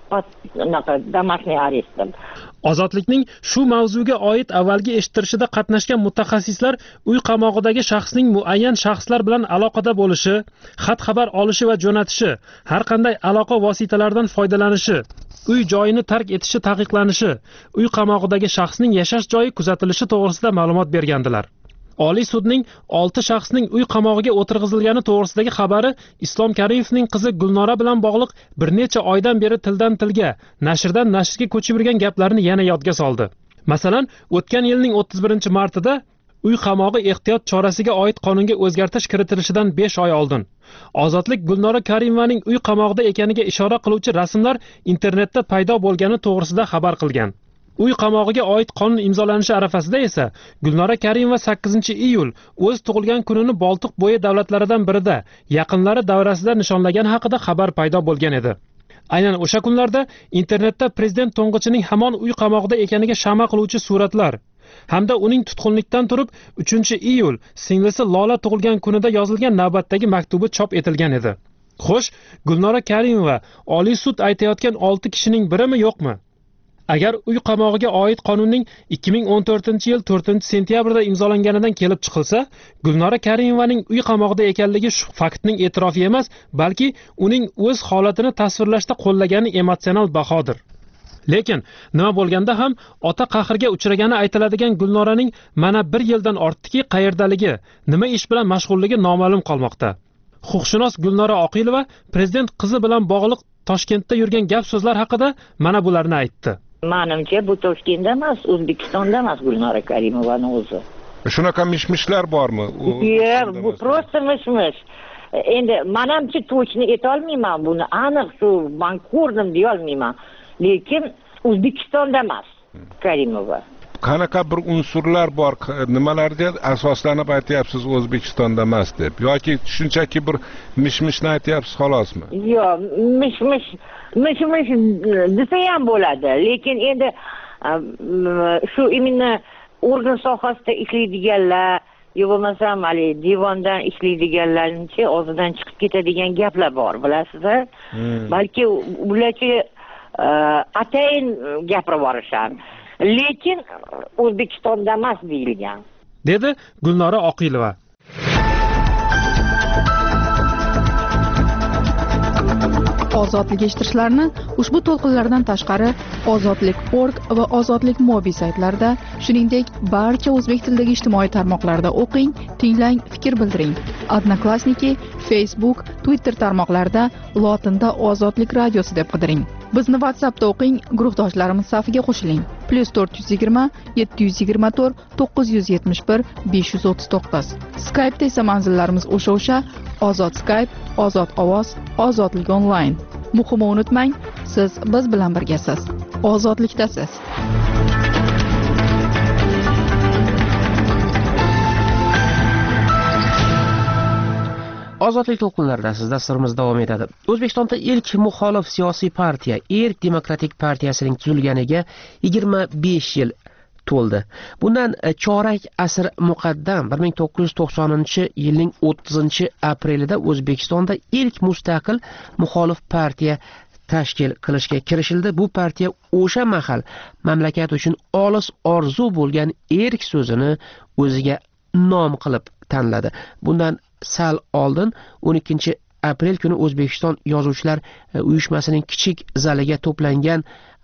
[SPEAKER 14] Unaqa domashniy arest deb.
[SPEAKER 5] Ozodlikning shu mavzuga oid avvalgi eshittirishida qatnashgan mutaxassislar uy qamog'idagi shaxsning muayyan shaxslar bilan aloqada bo'lishi, xat xabar olishi va jo'natishi, har qanday aloqa vositalaridan foydalanishi, uy joyini tark etishi taqiqlanishi, uy qamog'idagi shaxsning yashash joyi kuzatilishi to'g'risida ma'lumot bergandilar. Oliy sudning olti shaxsning uy qamog'iga o'tirg'izilgani to'g'risidagi xabari Islom Karimovning qizi Gulnora bilan bog'liq bir necha oydan beri tildan tilga, nashrdan nashrga ko'chib yurgan gaplarni yana yodga soldi. Masalan, o'tgan yilning o'ttiz birinchi martida uy qamog'i ehtiyot chorasiga oid qonunga o'zgartirish kiritilishidan besh oy oldin Ozodlik Gulnora Karimovaning uy qamog'ida ekaniga ishora qiluvchi rasmlar internetda paydo bo'lgani to'g'risida xabar qilgan. Uy qamog'iga oid qonun imzolanishi arafasida esa Gulnora Karimova sakkizinchi iyul o'z tug'ilgan kunini Boltiq bo'yi davlatlaridan birida yaqinlari davrasida nishonlagan haqida xabar paydo bo'lgan edi. Aynan o'sha kunlarda internetda prezident to'ng'ichining hamon uy qamog'ida ekaniga shama qiluvchi suratlar hamda uning tutqunlikdan turib uchinchi iyul singlisi Lola tug'ilgan kunida yozilgan navbatdagi maktubi chop etilgan edi. Xo'sh, Gulnora Karimova Oliy sud aytayotgan olti kishining birimi yo'qmi? Agar uy qamog'iga oid qonunning ikki ming o'n to'rtinchi yil to'rtinchi sentyabrda imzolanganidan kelib chiqilsa, Gulnora Karimovaning uy qamog'ida ekanligi shu faktning e'tirofi emas, balki uning o'z holatini tasvirlashda qo'llagani emotsional bahodir. Lekin nima bo'lganda ham ota qahrga uchragani aytiladigan Gulnoraning mana bir yildan ortdiki qayerdaligi, nima ish bilan mashg'ulligi noma'lum qolmoqda. Huquqshunos Gulnora Oqilova prezident qizi bilan bog'liq Toshkentda yurgan gap so'zlar haqida mana bularni aytdi.
[SPEAKER 14] Menimcha bu Toshkentda emas, O'zbekistonda emas Gulnora Karimovani o'zi.
[SPEAKER 15] Shunaqa mishmishlar bormi?
[SPEAKER 14] Yo'q, bu prosta mishmish. Endi menimcha to'chni aytolmayman buni, aniq shu men ko'rdim deya olmayman. Lekin O'zbekistonda emas Karimova.
[SPEAKER 15] Qanaqa bir unsurlar bor, nimalarga asoslanib aytyapsiz O'zbekistonda emas deb yoki shunchaki bir mishmishni aytyapsiz xolosmi?
[SPEAKER 14] Yo'q, mishmish mishmish desa ham bo'ladi, lekin endi shu imini organ sohasida ishlaydiganlar yo bo'lmasam hali divondan ishlaydiganlarning og'zidan chiqib ketadigan gaplar bor, bilasizlar? Balki ularchi atayin gapirib borishar. Lekin O'zbekistonda emas deyilgan,
[SPEAKER 5] dedi Gulnora Oqilova.
[SPEAKER 4] Ozodlik eshittirishlarini ushbu to'lqinlardan tashqari ozodlik nokta org va ozodlik mobi saytlarida, shuningdek barcha o'zbek tilidagi ijtimoiy tarmoqlarda o'qing, tinglang, fikr bildiring. Odnoklassniki, Facebook, Twitter tarmoqlarida lotinda Ozodlik radiosi deb qidiring. Bizni WhatsAppda o'qing, guruhdoshlarimiz safiga qo'shiling. plus to'rt yuz yigirma yetti yuz yigirma to'rt to'qqiz yuz yetmish bir besh yuz o'ttiz to'qqiz. Skype'da esa manzillarimiz o'sha-o'sha: Ozod Skype, Ozod ovoz, Ozodlik onlayn. Muhimi unutmang, siz biz bilan birgasiz. Ozodlikdasiz.
[SPEAKER 1] Ozodlik to'lqinlarida siz dasturimiz davom etadi. O'zbekistonda ilk muxolif siyosiy partiya Erk Demokratik partiyasining tuzilganiga yigirma besh yil to'ldi. Bundan chorak asr muqaddam bir ming to'qqiz yuz to'qsoninchi yilning o'ttizinchi aprelida O'zbekistonda ilk mustaqil muxolif partiya tashkil qilishga kirishildi. Bu partiya o'sha mahal mamlakat uchun olis orzu bo'lgan erk so'zini o'ziga nom qilib tanladi. Bundan sal oldin o'n ikkinchi aprel kuni O'zbekiston Yozuvchilar uyushmasining kichik zaliga to'plangan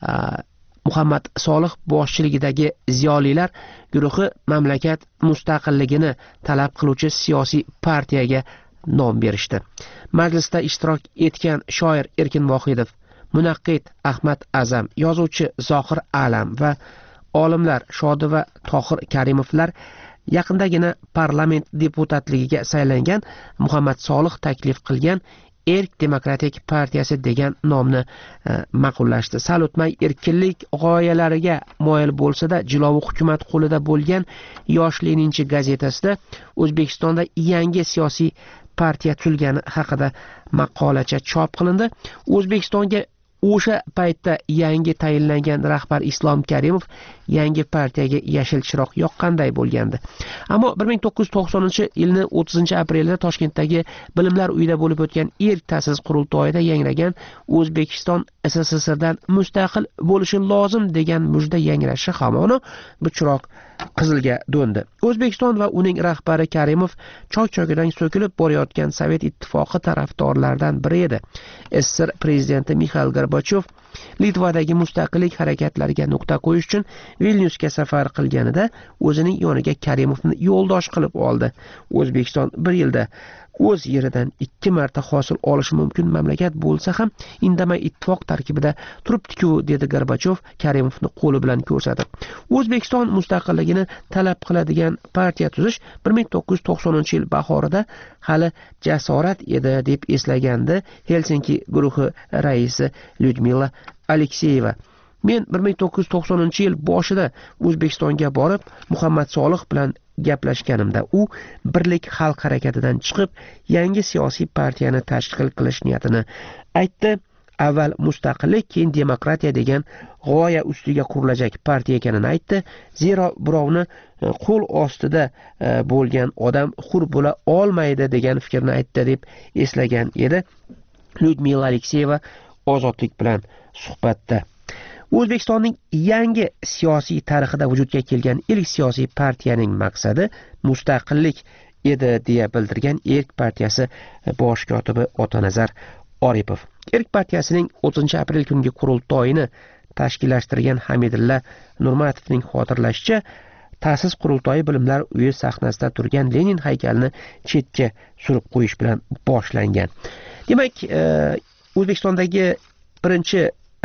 [SPEAKER 1] Muhammad Solih boshchiligidagi ziyolilar guruhi mamlakat mustaqilligini talab qiluvchi siyosiy partiyaga nom berishdi. Majlisda ishtirok etgan shoir Erkin Vohidov, munaqqid Ahmad Azam, yozuvchi Zohir Alam va olimlar Shodi va Tohir Karimovlar yaqindagina parlament deputatligiga saylangan Muhammad Solih taklif qilgan Erk Demokratik partiyasi degan nomni e, ma'qullashdi. Sal o'tmay erkinlik g'oyalariga moyil bo'lsa-da, jilovi hukumat qo'lida bo'lgan Yosh Leninchi gazetasida O'zbekistonda yangi siyosiy partiya tuzilgani haqida maqolacha chop qilindi. O'zbekistonga o'sha paytda yangi tayinlangan rahbar Islom Karimov yangi partiyaga yashil chiroq yoqqanday bo'lgandi. Ammo bir ming to'qqiz yuz to'qsoninchi yilning o'ttizinchi aprelida Toshkentdagi Bilimlar uyida bo'lib o'tgan erk ta'sis qurultoyida yangragan O'zbekiston S S S Rdan mustaqil bo'lishi lozim degan mujda yangrashi hamon bu chiroq qizilga do'ndi. O'zbekiston va uning rahbari Karimov choy-choygidan so'kilib borayotgan Sovet ittifoqi tarafdorlaridan biri edi. S S R prezidenti Mixail Gorbachev Litvadagi mustaqillik harakatlariga nuqta qo'yish uchun Vilnyusga safar qilganida o'zining yoniga Karimovni yo'ldosh qilib oldi. O'zbekiston bir yilda o'z yeridan ikki marta hosil olishi mumkin mamlakat bo'lsa ham indamay ittifoq tarkibida turibdi-ku, dedi Gorbachev Karimovni qo'li bilan ko'rsatib. O'zbekiston mustaqilligini talab qiladigan partiya tuzish bir ming to'qqiz yuz to'qsoninchi yil bahorida hali jasorat edi deb eslagandi Helsinki guruhi raisi Lyudmila Alexeyeva. Men bir ming to'qqiz yuz to'qsoninchi yil boshida O'zbekistonga borib Muhammad Solih bilan gaplashganimda u Birlik xalq harakatidan chiqib yangi siyosiy partiyani tashkil qilish niyatini aytdi. Avval mustaqillik, keyin demokratiya degan g'oya ustiga qurilajak partiya ekanini aytdi. Zero birovni qo'l ostida bo'lgan odam hur bo'la olmaydi degan fikrni aytdi deb eslagan edi Lyudmila Alexeyeva Ozodlik bilan suhbatda. O'zbekistonning yangi siyosiy tarixida vujudga kelgan ilk siyosiy partiyaning maqsadi mustaqillik edi deya bildirgan Erk partiyasi bosh kotibi Otanazar Oripov. Erk partiyasining o'ttizinchi aprel kungi qurultoyini tashkillashtirgan Hamidilla Nurmatovning xotirlashicha, ta'sis qurultoyi Bilimlar uyi sahnasida turgan Lenin haykalini chetga surib qo'yish bilan boshlangan. Demak, O'zbekistondagi birinchi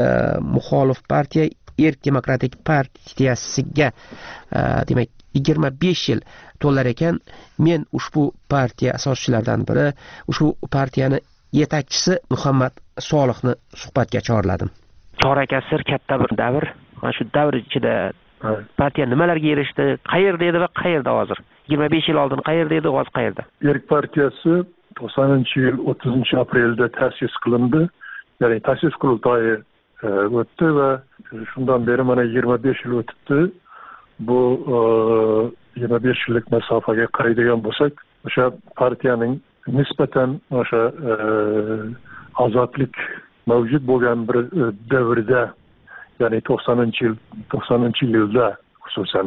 [SPEAKER 1] muxolif partiya Erk Demokratik partiyasiga demak yigirma besh yil to'lar ekan. Men ushbu partiya asoschilaridan biri, ushbu partiyani yetakchisi Muhammad Solihni suhbatga chorladim. Chorak asr katta bir davr. Mana shu davr ichida partiya nimalarga erishdi, qayerda edi va qayerda hozir? yigirma besh yil oldin qayerda edi, hozir qayerda?
[SPEAKER 2] Erk partiyasi to'qsoninchi yil o'ttizinchi aprelda ta'sis qilindi. Ya'ni ta'sis qurultoyi o'tdi va shundan beri mana yigirma besh yil o'tibdi. Bu yigirma besh yillik masofaga qaraydigan bo'lsak, o'sha partiyaning nisbatan o'sha ozodlik mavjud bo'lgan bir davrda, ya'ni to'qsoninchi yil to'qsoninchi yilda xususan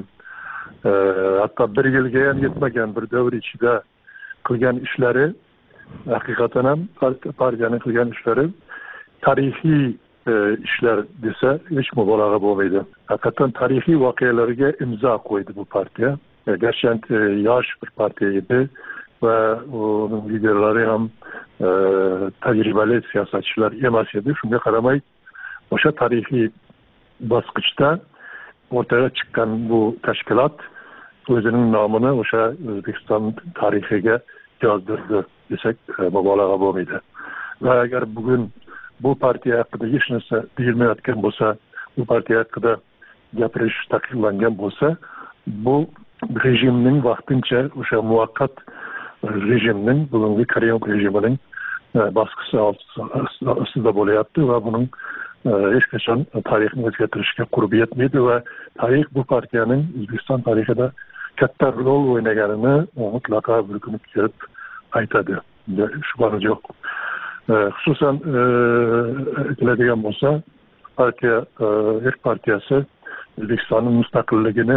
[SPEAKER 2] hatto bir yilga ham yetmagan bir davr ichida qilgan ishlari, haqiqatan ham partiyaning qilgan ishlari tarixiy ishlar desa hech mubolag'a bo'lmaydi. Haqiqatan tarixiy voqealarga imzo qo'ydi bu partiya. Garchi yosh bir partiya edi va uning liderlari ham tajribali siyosatchilar emas edi. Shunga qaramay o'sha tarixiy bosqichda o'rtaga chiqqan bu tashkilot o'zining nomini o'sha O'zbekiston tarixiga yozdirdi desak mubolag'a bo'lmaydi. Va agar bugun bu partiya haqida hech narsa deyilmayotgan bo'lsa, bu partiya haqida gapirish taqiqlangan bo'lsa, bu rejimning vaqtincha o'sha muvaqqat rejimning, bugungi Karimov rejimining bosqichi ostida bo'layapti va buning hech qachon tarixni o'zgartirishga qurbi yetmaydi va tarix bu partiyaning O'zbekiston tarixida katta rol o'ynaganini mutlaqo bir kun kelib aytadi. Shubhasi yo'q. Xususan aytiladigan bo'lsa, partiya Erk partiyasi O'zbekistonning mustaqilligini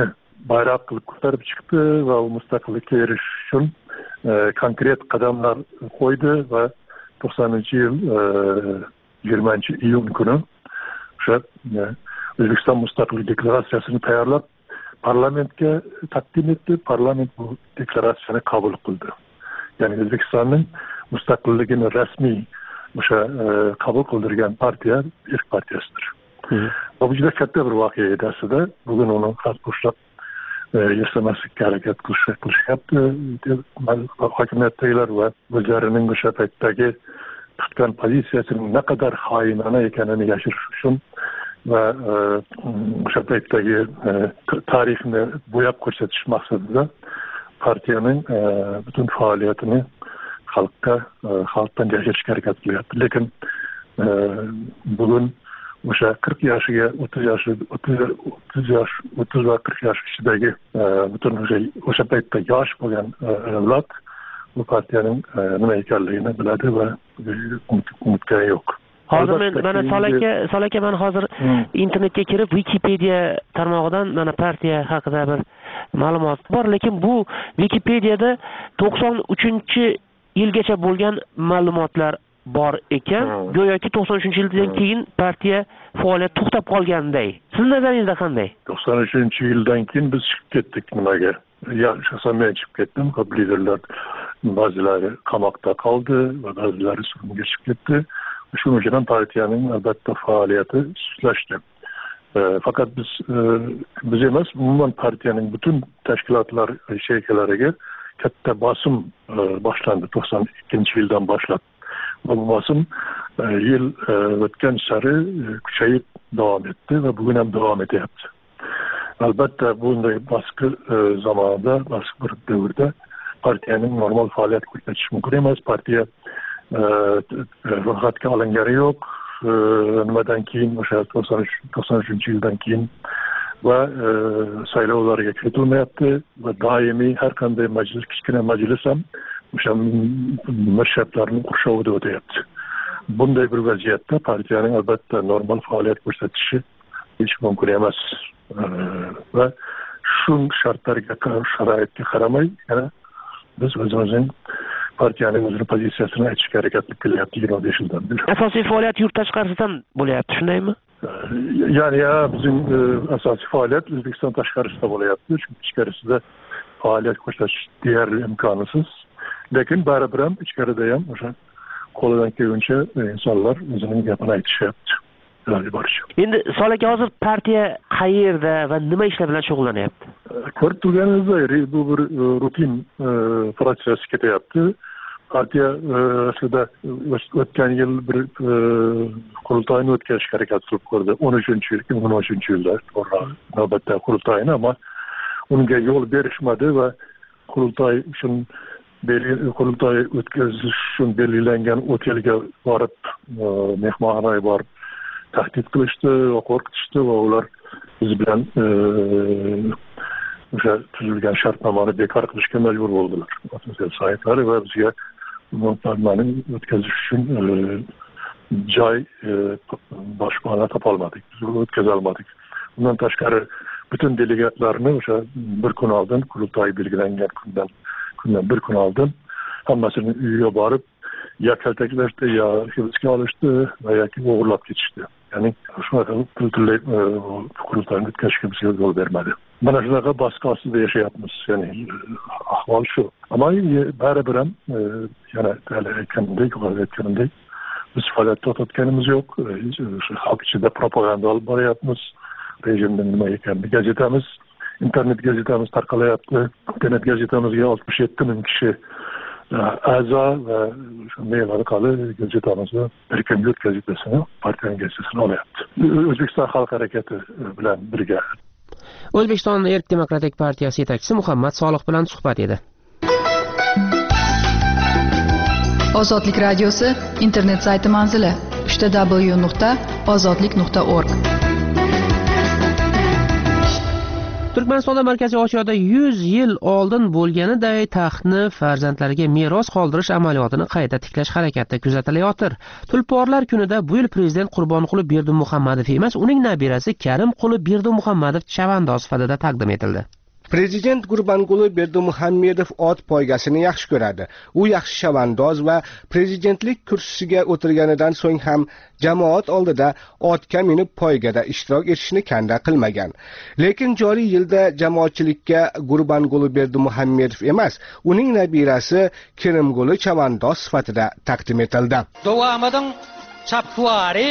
[SPEAKER 2] bayroq qilib ko'tarib chiqdi va u mustaqillikka erishish uchun konkret qadamlar qo'ydi va to'qsoninchi yil yigirmanchi iyun kuni o'sha O'zbekiston mustaqillik deklaratsiyasini tayyorlab parlamentga taqdim etdi. Parlament bu deklaratsiyani qabul qildi. Ya'ni O'zbekistonning mustaqilligini rasmiy o'sha qabul qildirgan partiya ilk partiyasidir. Bu juda katta bir voqea edi aslida. Bugun uni xalq eslamaslikka harakat qilishyapti. Hokimiyatdagilar va o'zlarining o'sha paytdagi tutgan pozitsiyasining naqadar xoinona ekanini yashirish uchun va o'sha paytdagi tarixni bo'yab ko'rsatish maqsadida partiyaning butun faoliyatini xalqqa xalqdan yashirishga harakat qilyapti. Lekin bugun o'sha qirq yoshiga o'ttiz yosh o'ttiz yosh o'ttiz va qirq yosh ichidagi butun o'sha paytda yosh bo'lgan avlod bu partiyaning nima ekanligini biladi va unutgani yo'q.
[SPEAKER 16] Hozir men mana Solaka Solaka men hozir internetga kirib Wikipedia tarmog'idan mana partiya haqida bir ma'lumot bor, lekin bu Wikipediada to'qson uchinchi yilgacha bo'lgan ma'lumotlar bor ekan. Go'yoki to'qson uchinchi yildan keyin partiya faoliyat to'xtab qolganday. Siz nazaringizda qanday?
[SPEAKER 2] to'qson uchinchi yildan keyin biz chiqib ketdik nimaga? Ya shaxsan men chiqib ketdim. Ko'p liderlar ba'zilari qamoqda qoldi va ba'zilari surumga chiqib ketdi. Shuning uchun ham partiyaning albatta faoliyati sustlashdi. Faqat biz biz emas, umuman partiyaning butun tashkilotlar shaykalariga katta bosim boshlandi to'qson ikkinchi yildan boshlab. Bu bosim yil o'tgan sari kuchayib davom etdi va bugun ham davom etyapti. Albatta bunday boshqa zamonda, boshqa bir davrda partiyaning normal faoliyat ko'rsatishi mumkin emas. Partiya ro'yxatga olingani yo'q. Nimadan keyin o'sha to'qson uchinchi yildan keyin va saylovlarga kiritilmayapti va doimiy har qanday majlis, kichkina majlis ham o'sha mirshablarning qurshovida o'tyapti. Bunday bir vaziyatda partiyaning albatta normal faoliyat ko'rsatishi hech mumkin emas. Va shu shartlarga, sharoitga qaramay, yana biz o'zimizning partiyaning o'zining pozitsiyasini aytishga harakat qilyapti yigirma besh yildan beri.
[SPEAKER 16] Asosiy faoliyat yurt tashqarisidan bo'lyapti, shundaymi?
[SPEAKER 2] Ya'ni ya bizim asosiy faoliyat O'zbekiston tashqarisida bo'lyapti. Chunki ichkarisida faoliyat ko'rsatish deyarli imkonsiz. Lekin baribir ham ichkarida ham o'sha qo'lidan kelguncha insonlar o'zining gapini aytishyapti.
[SPEAKER 16] Endi Solaka hozir partiya qayerda va nima ishlar bilan shug'ullanyapti?
[SPEAKER 2] Ko'rib turganingizdek, bu bir rutin protsess ketyapti. Partiya aslida o'tgan yil bir qurultoyni o'tkazishga harakat qilib ko'rdi. o'n uchinchi yil, o'n uchinchi yilda navbatda qurultoyni, ammo unga yo'l berishmadi va qurultoy uchun qurultoy o'tkazish uchun belgilangan otelga borib, mehmonxonaga borib tahdid qilishdi va qo'rqitishdi va ular biz bilan o'sha tuzilgan shartnomani bekor qilishga majbur bo'ldilar. Saytlari va bizga mehmonxonani o'tkazish uchun joy, boshpana topolmadik, biz o'tkaza olmadik. Bundan tashqari butun delegatlarni o'sha bir kun oldin, qurultoy belgilangan kundan kundan bir kun oldin hammasini uyiga borib ya kaltaklashdi, ya hibsga olishdi va yoki o'g'irlab ketishdi. Ya'ni shunaqa butunlay qurultoyni o'tkazishga bizga yo'l bermadi. Mana shunaqa bosqi ostida yashayapmiz. Ya'ni ahvol shu. Ammo baribir ham yana aytganimdek, aytganimdek biz faoliyat to'xtatganimiz yo'q. Xalq ichida propaganda olib boryapmiz. Rejimning nima ekanini gazetamiz, internet gazetamiz tarqalayapti. Internet gazetamizga oltmish yetti ming kishi a'zo va mail orqali gazetamizni Erkin yurt gazetasini, partiyaning gazetasini olyapti. O'zbekiston xalq harakati bilan birga.
[SPEAKER 1] O'zbekiston Erk demokratik partiyasi yetakchisi Muhammad Solih bilan suhbat edi.
[SPEAKER 4] Ozodlik radiosi internet sayti manzili w w w nuqta ozodlik nuqta org.
[SPEAKER 1] Turkmanistonda Markaziy Osiyoda yuz yil oldin bo'lganiday taxtni farzandlariga meros qoldirish amaliyotini qayta tiklash harakati kuzatilayotir. Tulporlar kunida bu yil prezident Qurbonquli Berdimuhammadov emas, uning nabirasi Karim Quli Berdimuhammadov chavandoz sifatida taqdim etildi.
[SPEAKER 17] Prezident Gurbanguli Berdimuhammedov ot poygasini yaxshi ko'radi. U yaxshi chavandoz va prezidentlik kursisiga o'tirganidan so'ng ham jamoat oldida otga minib poygada ishtirok etishni kanda qilmagan. Lekin joriy yilda jamoatchilikka Gurbanguli Berdimuhammedov emas, uning nabirasi Kerimguli chavandoz sifatida taqdim etildi.
[SPEAKER 18] Dovamidin chaptuari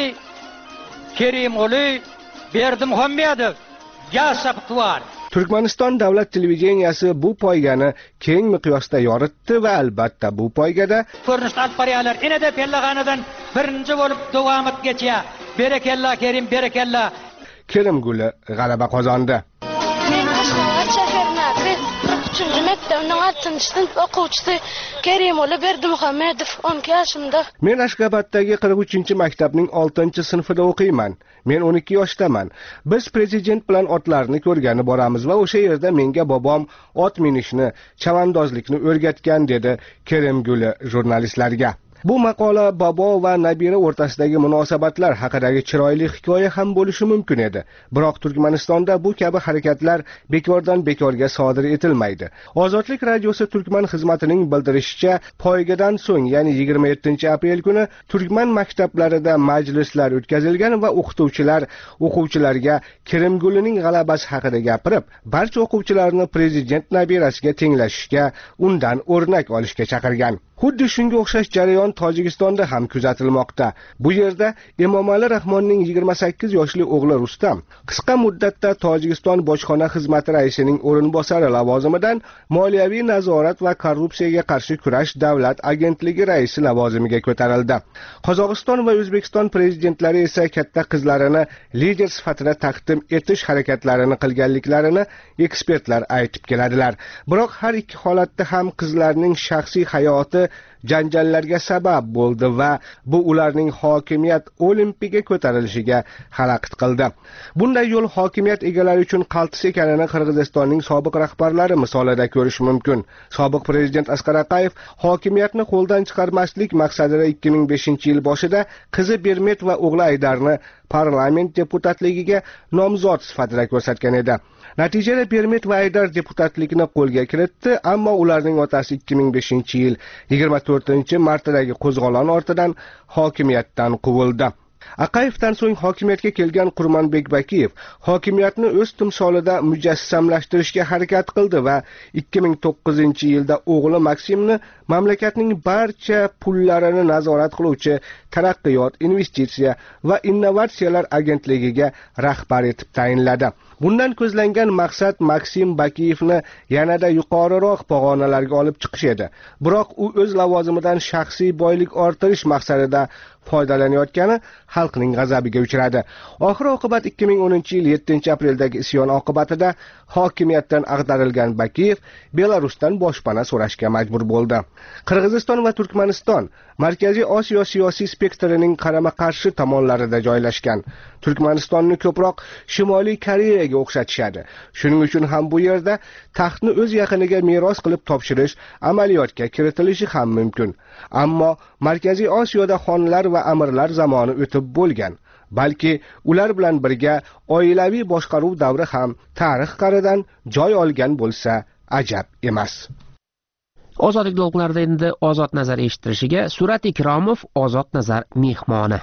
[SPEAKER 18] Kerimguli Berdimuhammedov ya chaptuari.
[SPEAKER 17] Turkmaniston davlat televideniyasi bu poygani keng miqyosda yoritdi va albatta bu poygada
[SPEAKER 18] ko'rinish alpariyalar inada pellag'anidan birinchi bo'lib davomat kecha. Berekalla Kerim, berekalla.
[SPEAKER 17] Kerimguli g'alaba qozondi.
[SPEAKER 19] Men Ashxobod shaharida qirq uchinchi maktabning oltinchi sinf o'quvchisi Kerimguli Berdimuhammedov o'n ikki yoshimda.
[SPEAKER 17] Men Ashxoboddagi qirq uchinchi maktabning oltinchi sinfida o'qiyman. Men o'n ikki yoshdaman. Biz prezident bilan otlarni ko'rgani boramiz va o'sha yerda menga bobom ot minishni, chavandozlikni o'rgatgan, dedi Kerimguli jurnalistlarga. Bu maqola bobo va nabira o'rtasidagi munosabatlar haqidagi chiroyli hikoya ham bo'lishi mumkin edi. Biroq Turkmanistonda bu kabi harakatlar bekordan bekorga sodir etilmaydi. Ozodlik radiosi Turkman xizmatining bildirishicha, poygadan so'ng, ya'ni yigirma yettinchi aprel kuni Turkman maktablarida majlislar o'tkazilgan va o'qituvchilar o'quvchilarga Kerimgulining g'alabasi haqida gapirib, barcha o'quvchilarni prezident nabirasiga tenglashishga, undan o'rnak olishga chaqirgan. Xuddi shunga o'xshash jarayon Tojikistonda ham kuzatilmoqda. Bu yerda Emomali Rahmonning yigirma sakkiz yoshli o'g'li Rustam qisqa muddatda Tojikiston bojxona xizmati raisining o'rinbosari lavozimidan moliyaviy nazorat va korrupsiyaga qarshi kurash davlat agentligi raisi lavozimiga ko'tarildi. Qozog'iston va O'zbekiston prezidentlari esa katta qizlarini lider sifatida taqdim etish harakatlarini qilganliklarini ekspertlar aytib keladilar. Biroq har ikki holatda ham qizlarning shaxsiy hayoti janjallarga sabab bo'ldi va bu ularning hokimiyat olimpiga ko'tarilishiga xalaqit qildi. Bunday yo'l hokimiyat egalari uchun qaltis ekanini Qirg'izistonning sobiq rahbarlari misolida ko'rish mumkin. Sobiq prezident Asqar Aqayev hokimiyatni qo'ldan chiqarmaslik maqsadida ikki ming beshinchi yil boshida qizi Bermet va o'g'li Aydarni parlament deputatligiga nomzod sifatida ko'rsatgan edi. Natijada Bermet va Aydar deputatlikni qo'lga kiritdi, ammo ularning otasi ikki ming beshinchi yil yigirma to'rtinchi martdagi qo'zg'olon ortidan hokimiyatdan quvildi. Aqayevdan so'ng hokimiyatga kelgan Qurmonbek Bakiyev hokimiyatni o'z timsolida mujassamlashtirishga harakat qildi va ikki ming to'qqizinchi yilda o'g'li Maksimni mamlakatning barcha pullarini nazorat qiluvchi Taraqqiyot, investitsiya va innovatsiyalar agentligiga rahbar etib tayinladi. Bundan ko'zlangan maqsad Maksim Bakiyevni yanada yuqoriroq pog'onalarga olib chiqish edi. Biroq u o'z lavozimidan shaxsiy boylik orttirish maqsadida foydalanayotgani xalqning g'azabiga uchradi. Oxir oqibat ikki ming o'ninchi yil yettinchi apreldagi isyon oqibatida hokimiyatdan ag'darilgan Bakiyev Belarusdan boshpana so'rashga majbur bo'ldi. Qirg'iziston va Turkmaniston Markaziy Osiyo siyosiy spektrining qarama-qarshi tomonlarida joylashgan. Turkmanistonni ko'proq Shimoliy Koreyaga o'xshatishadi. Shuning uchun ham bu yerda taxtni o'z yaqiniga meros qilib topshirish amaliyotga kiritilishi ham mumkin. Ammo Markaziy Osiyoda xonlar va amirlar zamoni o'tib bo'lgan. Balki ular bilan birga oilaviy boshqaruv davri ham tarix qaridan joy olgan bo'lsa ajab emas.
[SPEAKER 1] Ozodlik bloglarida endi Ozod Nazar eshittirishiga Surat Ikromov Ozod Nazar mehmoni.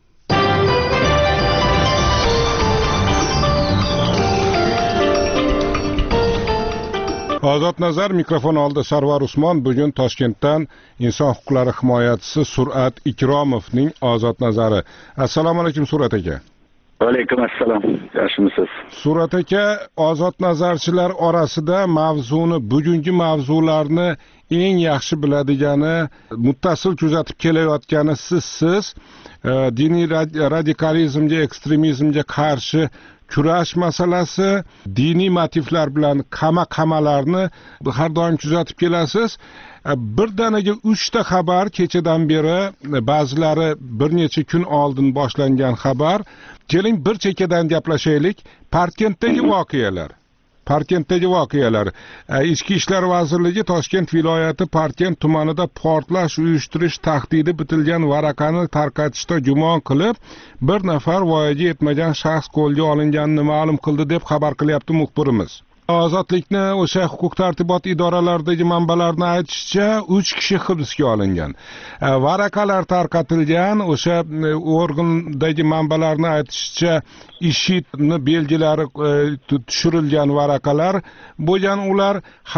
[SPEAKER 15] Ozod Nazar mikrofon oldi Sarvar Usmon bugun Toshkentdan inson huquqlari himoyachisi Surat Ikromovning Ozod Nazari. Assalomu alaykum Surat aka.
[SPEAKER 20] Va alaykum assalom. Yaxshimisiz?
[SPEAKER 15] Surat aka, Ozod Nazarchilar orasida mavzuni, bugungi mavzularni eng yaxshi biladigani, muttasil kuzatib kelayotgani sizsiz. Diniy radikalizmga, ekstremizmga qarshi kurash masalasi, diniy motivlar bilan qama-qamalarni har doim kuzatib kelasiz. Birdaniga uchta xabar kechadan beri, ba'zilari bir necha kun oldin boshlangan xabar. Keling bir chekkadan gaplashaylik. Parkentdagi voqealar. Parkentdagi voqealar. Ichki ishlar vazirligi Toshkent viloyati Parkent tumanida portlash uyushtirish tahdidi bitilgan varaqani tarqatishda gumon qilib, bir nafar voyaga yetmagan shaxs qo'lga olinganini ma'lum qildi deb xabar qilyapti muxbirimiz. ozodlikni o'sha huquq tartibot idoralaridagi manbalarni aytishicha uch kishi hibsga olingan, varaqalar tarqatilgan. O'sha organdagi manbalarni aytishicha IShIDni belgilari tushirilgan varaqalar bo'lgan. Ular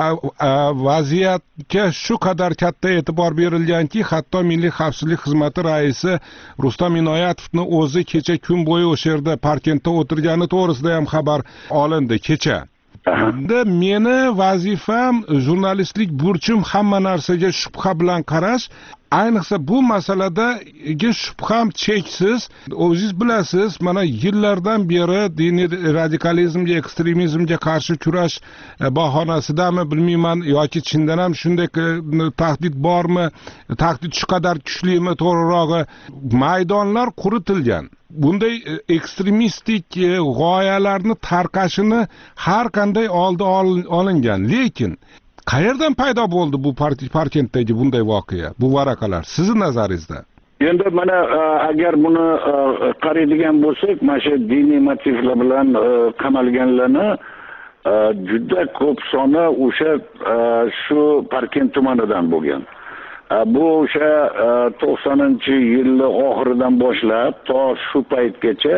[SPEAKER 15] vaziyatga shu qadar katta e'tibor berilganki, hatto Milliy xavfsizlik xizmati raisi Rustam Inoyatovni o'zi kecha kun bo'yi o'sha yerda Parkentda o'tirgani to'g'risida ham xabar olindi kecha. Endi meni vazifam, jurnalistlik burchim hamma narsaga shubha bilan qarash. Ayniqsa bu masaladagi shubham cheksiz. O'zingiz bilasiz, mana yillardan beri diniy radikalizmga, ekstremizmga qarshi kurash bahonasidami bilmayman, yoki chindan ham shunday tahdid bormi, tahdid shu qadar kuchlimi, to'g'rirog'i maydonlar quritilgan. Bunday ekstremistik g'oyalarni tarqashini har qanday oldi olingan. Lekin qayerdan paydo bo'ldi bu Parkentdagi bunday voqea, bu varaqalar sizning nazaringizda?
[SPEAKER 20] Endi mana agar buni qaraydigan bo'lsak, mana shu diniy motivlar bilan qamalganlarni juda ko'p soni o'sha shu Parkent tumanidan bo'lgan. Bu o'sha to'qsoninchi yillar oxiridan boshlab to shu paytgacha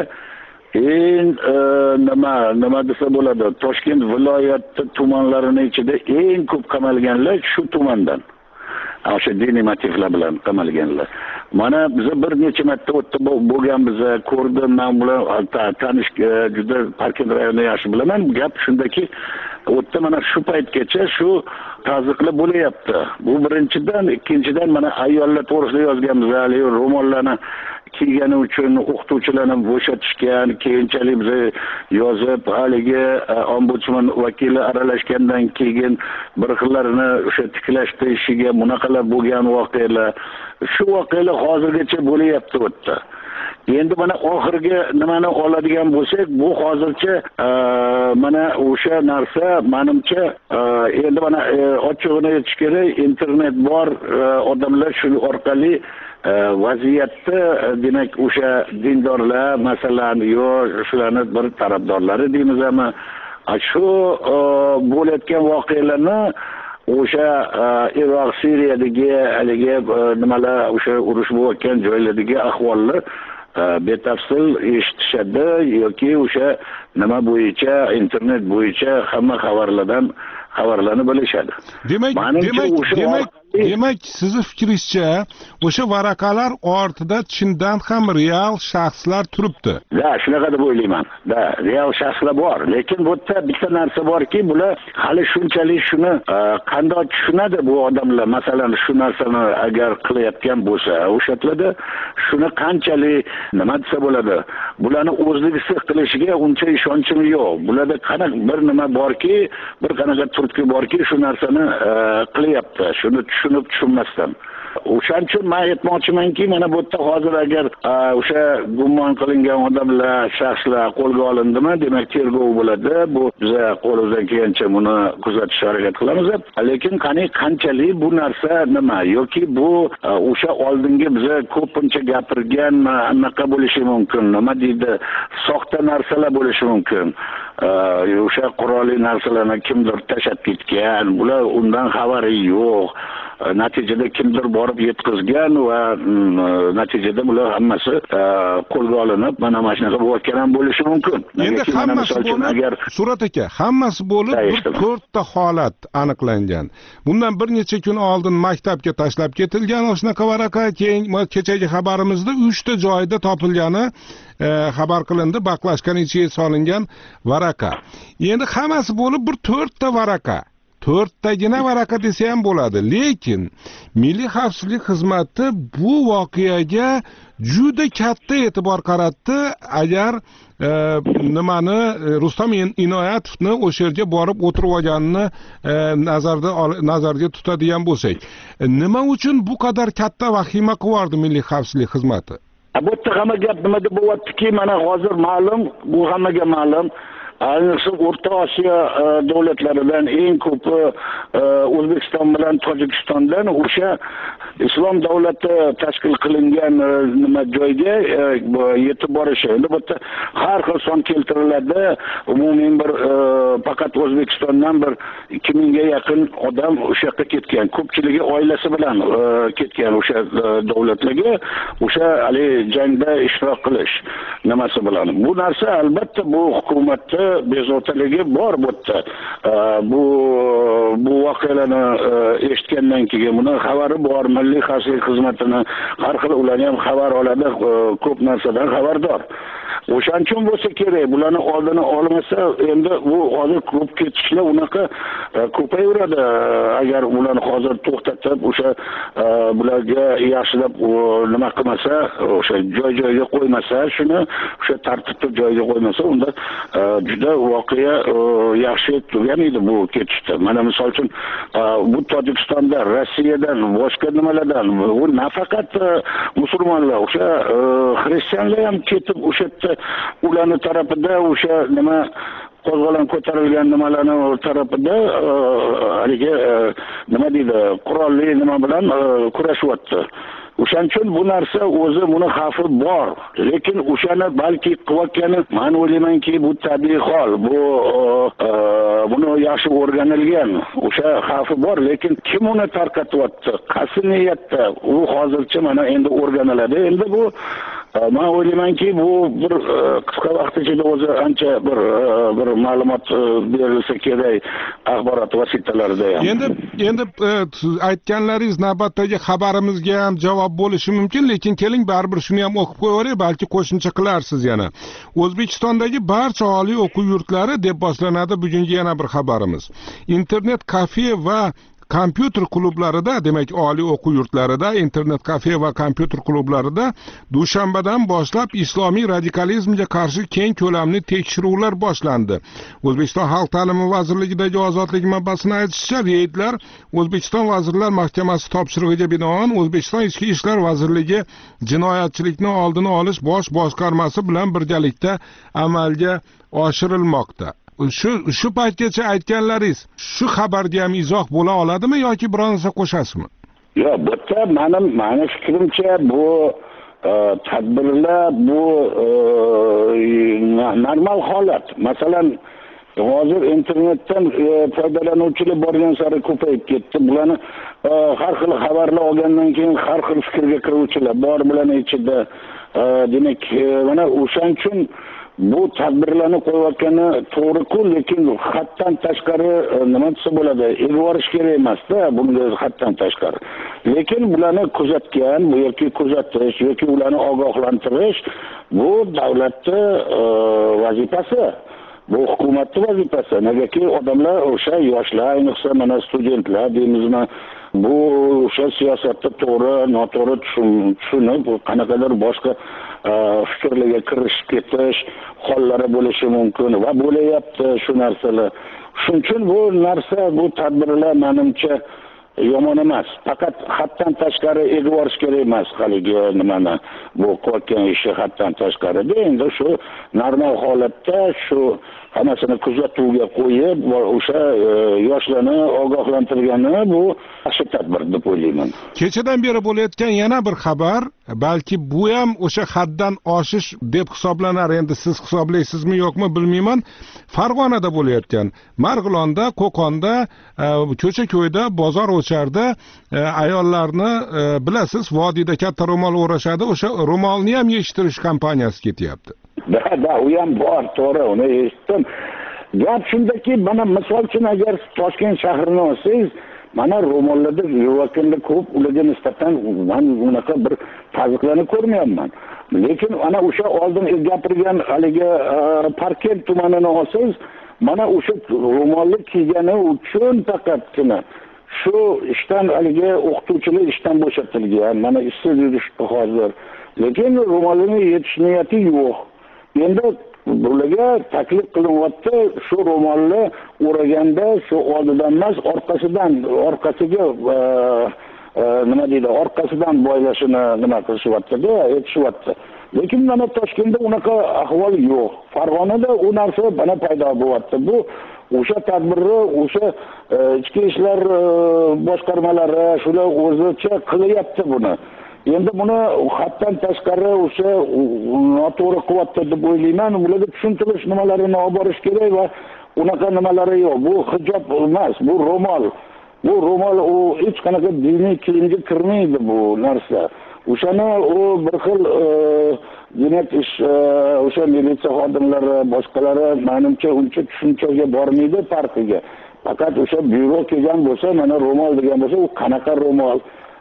[SPEAKER 20] eng nima nima desa bo'ladi, Toshkent viloyati tumanlarining ichida eng ko'p qamalganlar shu tumandan. O'sha diniy motivlar bilan qamalganlar. Mana biz bir necha marta o'tda bo'lganmiz, ko'rdim, men bilan tanish, juda Parkent rayonida yaxshi bilaman. Gap shundaki, o'tda mana shu paytgacha shu tazyiqlar bo'layapti. Bu birinchidan, ikkinchidan mana ayollar to'g'risida yozganmiz, hali ro'mollarni kiygani uchun o'qituvchilarni bo'shatishgan, keyinchalik biz yozib, haligi ombudsman vakili aralashgandan keyin bir xillarni o'sha tiklashda ishiga bunaqalar bo'lgan voqealar, shu voqealar hozirgacha bo'layapti o'tda. Endi mana oxirgi nimani oladigan bo'lsak, bu hozircha mana o'sha narsa menimcha endi mana ochig'ini aytish kerak, internet bor, odamlar shu orqali vaziyatni, demak o'sha dindorlar masalan yo shularni bir tarafdorlari deymizmi, shu bo'layotgan voqealarni o'sha Iroq, Suriyadagi haligi nimalar, o'sha urush bo'layotgan joylardagi ahvolni betafsil eshitishadi yoki o'sha nima bo'yicha, internet bo'yicha hamma xabarlardan xabarlarni bilishadi.
[SPEAKER 15] Demak, demak, demak, demak sizni fikringizcha o'sha varaqalar ortida chindan ham real shaxslar turibdi.
[SPEAKER 20] Da, shunaqa deb o'ylayman. Da, real shaxslar bor, lekin bu yerda bitta narsa borki, bular hali shunchalik shuni qanday tushunadi bu odamlar. Masalan, shu narsani agar qilayotgan bo'lsa, o'shatlarda shuni qanchalik nima desa bo'ladi, bularni o'zligisi qilishiga uncha ishonchim yo'q. Bularda qanaqa bir nima borki, bir qanaqa turtki borki, shu narsani qilyapti. Shuni tushunib tushunmasdan. O'shaning uchun men aytmoqchimanki, mana bu yerda hozir agar o'sha gumon qilingan odamlar, shaxslar qo'lga olindimi, demak tergov bo'ladi. Bu biz qo'limizdan kelgancha buni kuzatishga harakat qilamiz. Lekin qani qanchalik bu narsa nima yoki bu o'sha oldingi biz ko'pincha gapirgan anaqa bo'lishi mumkin. Nima deydi? Soxta narsalar bo'lishi mumkin. O'sha qurolli narsalarni kimdir tashlab ketgan, bular undan xabari yo'q. Natijada kimdir borib yetkazgan va natijada bular hammasi qo'lga olinib, mana mana shunaqa bo'layotgan ham bo'lishi mumkin.
[SPEAKER 15] Endi hammasi bo'lib, agar Surat aka, hammasi bo'lib bir to'rtta holat aniqlangan. Bundan bir necha kun oldin maktabga tashlab ketilgan o'shanaqa varaqa, keyin kechagi xabarimizda uchta joyda topilgani xabar qilindi, baklashkan ichiga solingan varaqa. Endi hammasi bo'lib bir to'rtta varaqa. to'rttagina varaqa desa ham bo'ladi. Lekin Milliy xavfsizlik xizmati bu voqeaga juda katta e'tibor qaratdi. Agar e, nimani Rustam Inoyatovni o'sha yerga borib o'tirib olganini e, nazarda nazarga tutadigan bo'lsak, e, nima uchun bu qadar katta vahima qilardi Milliy xavfsizlik xizmati?
[SPEAKER 20] Bu yerda hamma gap nimada bo'lyaptiki, mana hozir ma'lum, bu hammaga ma'lum. ayniqsa O'rta Osiyo davlatlaridan eng ko'pi O'zbekiston bilan Tojikistondan o'sha islom davlati tashkil qilingan nima joyga yetib borishi. Endi bu yerda har xil son keltiriladi. Umumiy bir faqat O'zbekistondan bir ikki mingga yaqin odam o'sha yoqqa ketgan. Ko'pchiligi oilasi bilan ketgan o'sha davlatlarga, o'sha hali jangda ishtirok qilish nimasi bilan. Bu narsa albatta bu hukumatda bezovtaligi bor bu yerda. Bu bu voqealarni eshitgandan keyin buni xabari bor, Milliy xavfsizlik xizmatini har xil ularni ham xabar oladi, ko'p narsadan xabardor. O'shaning uchun bo'lsa kerak, bularni oldini olmasa endi bu hozir ko'p ketishlar unaqa ko'payaveradi. Agar ularni hozir to'xtatib, o'sha bularga yaxshilab nima qilmasa, o'sha joy-joyiga qo'ymasa, shuni o'sha tartibli joyiga qo'ymasa, unda juda voqea yaxshi turgan edi bu ketishda. Mana misol uchun bu Tojikistonda, Rossiyadan, boshqa nimalardan, bu nafaqat musulmonlar, o'sha xristianlar ham ketib o'sha ularni tarafida o'sha nima qo'zg'olon ko'tarilgan nimalarni tarafida haligi nima deydi, qurolli nima bilan kurashyapti. O'shaning uchun bu narsa o'zi buni xavfi bor, lekin o'shani balki qilayotgani men o'ylaymanki bu tabiiy hol, bu buni yaxshi o'rganilgan, o'sha xavfi bor, lekin kim uni tarqatyapti, qaysi niyatda, u hozircha mana endi o'rganiladi. Endi bu men o'ylaymanki bu bir qisqa vaqt ichida o'zi ancha bir bir ma'lumot berilsa kerak axborot vositalarida ham.
[SPEAKER 15] Endi endi aytganlaringiz navbatdagi xabarimizga ham javob bo'lishi mumkin, lekin keling baribir shuni ham o'qib qo'yaveray, balki qo'shimcha qilarsiz yana. O'zbekistondagi barcha oliy o'quv yurtlari deb boshlanadi bugungi yana bir xabarimiz. Internet kafe va kompyuter klublarida, demak oliy o'quv yurtlarida, internet kafe va kompyuter klublarida dushanbadan boshlab islomiy radikalizmga qarshi keng ko'lamli tekshiruvlar boshlandi. O'zbekiston Xalq ta'limi vazirligidagi ozodlik manbasini aytishicha, reydlar O'zbekiston Vazirlar Mahkamasi topshirig'iga binoan O'zbekiston Ichki ishlar vazirligi jinoyatchilikni oldini olish bosh boshqarmasi bilan birgalikda amalga oshirilmoqda. Shu shu paytgacha aytganlaringiz shu xabarga ham izoh bo'la oladimi yoki biror narsa qo'shasizmi?
[SPEAKER 20] Yo'q, bu yerda mening meni fikrimcha bu tadbirlar bu normal holat. Masalan, hozir internetdan foydalanuvchilar borgan sari ko'payib ketdi. Bularni har xil xabarlar olgandan keyin har xil fikrga kiruvchilar bor bularning ichida. Demak, mana o'shaning uchun bu tadbirlarni qo'yayotgani to'g'ri-ku, lekin haddan tashqari nima desa bo'ladi, egvorish kerak emas-da, bunga haddan tashqari. Lekin bularni kuzatgan, bu yoki kuzatish yoki ularni ogohlantirish bu davlatning vazifasi. Bu hukumatning vazifasi. Negaki odamlar o'sha yoshlar, ayniqsa mana studentlar deymizmi, bu o'sha siyosatda to'g'ri, noto'g'ri tushunib, qanaqadir boshqa fikrlarga kirishib ketish hollari bo'lishi mumkin va bo'layapti shu narsalar. Shuning uchun bu narsa, bu tadbirlar menimcha yomon emas. Faqat haddan tashqari e'tiborish kerak emas haligi nimani. Bu qilayotgan ishi haddan tashqari. Endi shu normal holatda shu hammasini kuzatuvga qo'yib, o'sha yoshlarni ogohlantirgani bu yaxshi tadbir deb o'ylayman.
[SPEAKER 15] Kechadan beri bo'layotgan yana bir xabar, balki bu ham o'sha haddan oshish deb hisoblanar. Endi siz hisoblaysizmi yo'qmi bilmayman. Farg'onada bo'layotgan, Marg'ilonda, Qo'qonda, Ko'cha-ko'yda, bozor o'charda ayollarni bilasiz, vodiyda katta ro'mol o'rashadi, o'sha ro'molni ham yeshtirish kampaniyasi ketyapti.
[SPEAKER 20] Da, da, u ham bor, to'g'ri, uni eshitdim. Gap shundaki, mana misol uchun agar Toshkent shahrini olsangiz, mana ro'mollarda yurayotganda ko'p, ularga nisbatan men unaqa bir tazyiqlarni ko'rmayapman. Lekin ana o'sha oldin gapirgan haligi Parkent tumanini olsangiz, mana o'sha ro'molni kiygani uchun faqatgina shu ishdan haligi o'qituvchilar ishdan bo'shatilgan. Mana ishsiz yurishdi hozir. Lekin ro'molni yetish niyati yo'q. Endi bularga taklif qilinyapti, shu ro'molni o'raganda shu oldidan emas, orqasidan, orqasiga nima deydi, orqasidan boylashini nima qilishyapti-da, aytishyapti. lekin mana Toshkentda unaqa ahvol yo'q. Farg'onada u narsa bana paydo bo'lyapti. Bu o'sha tadbirni o'sha ichki ishlar boshqarmalari shular o'zicha qilyapti buni. Endi buni haddan tashqari o'sha noto'g'ri qilyapti deb o'ylayman. Ularga tushuntirish nimalarini olib borish kerak va unaqa nimalari yo'q. Bu hijob emas, bu ro'mol. Bu ro'mol u hech qanaqa diniy kiyimga kirmaydi bu narsa. O'shani u bir xil demak ish o'sha militsiya xodimlari, boshqalari menimcha uncha tushunchaga bormaydi partiyaga. Faqat o'sha byuro kelgan bo'lsa, mana ro'mol degan bo'lsa, u qanaqa ro'mol?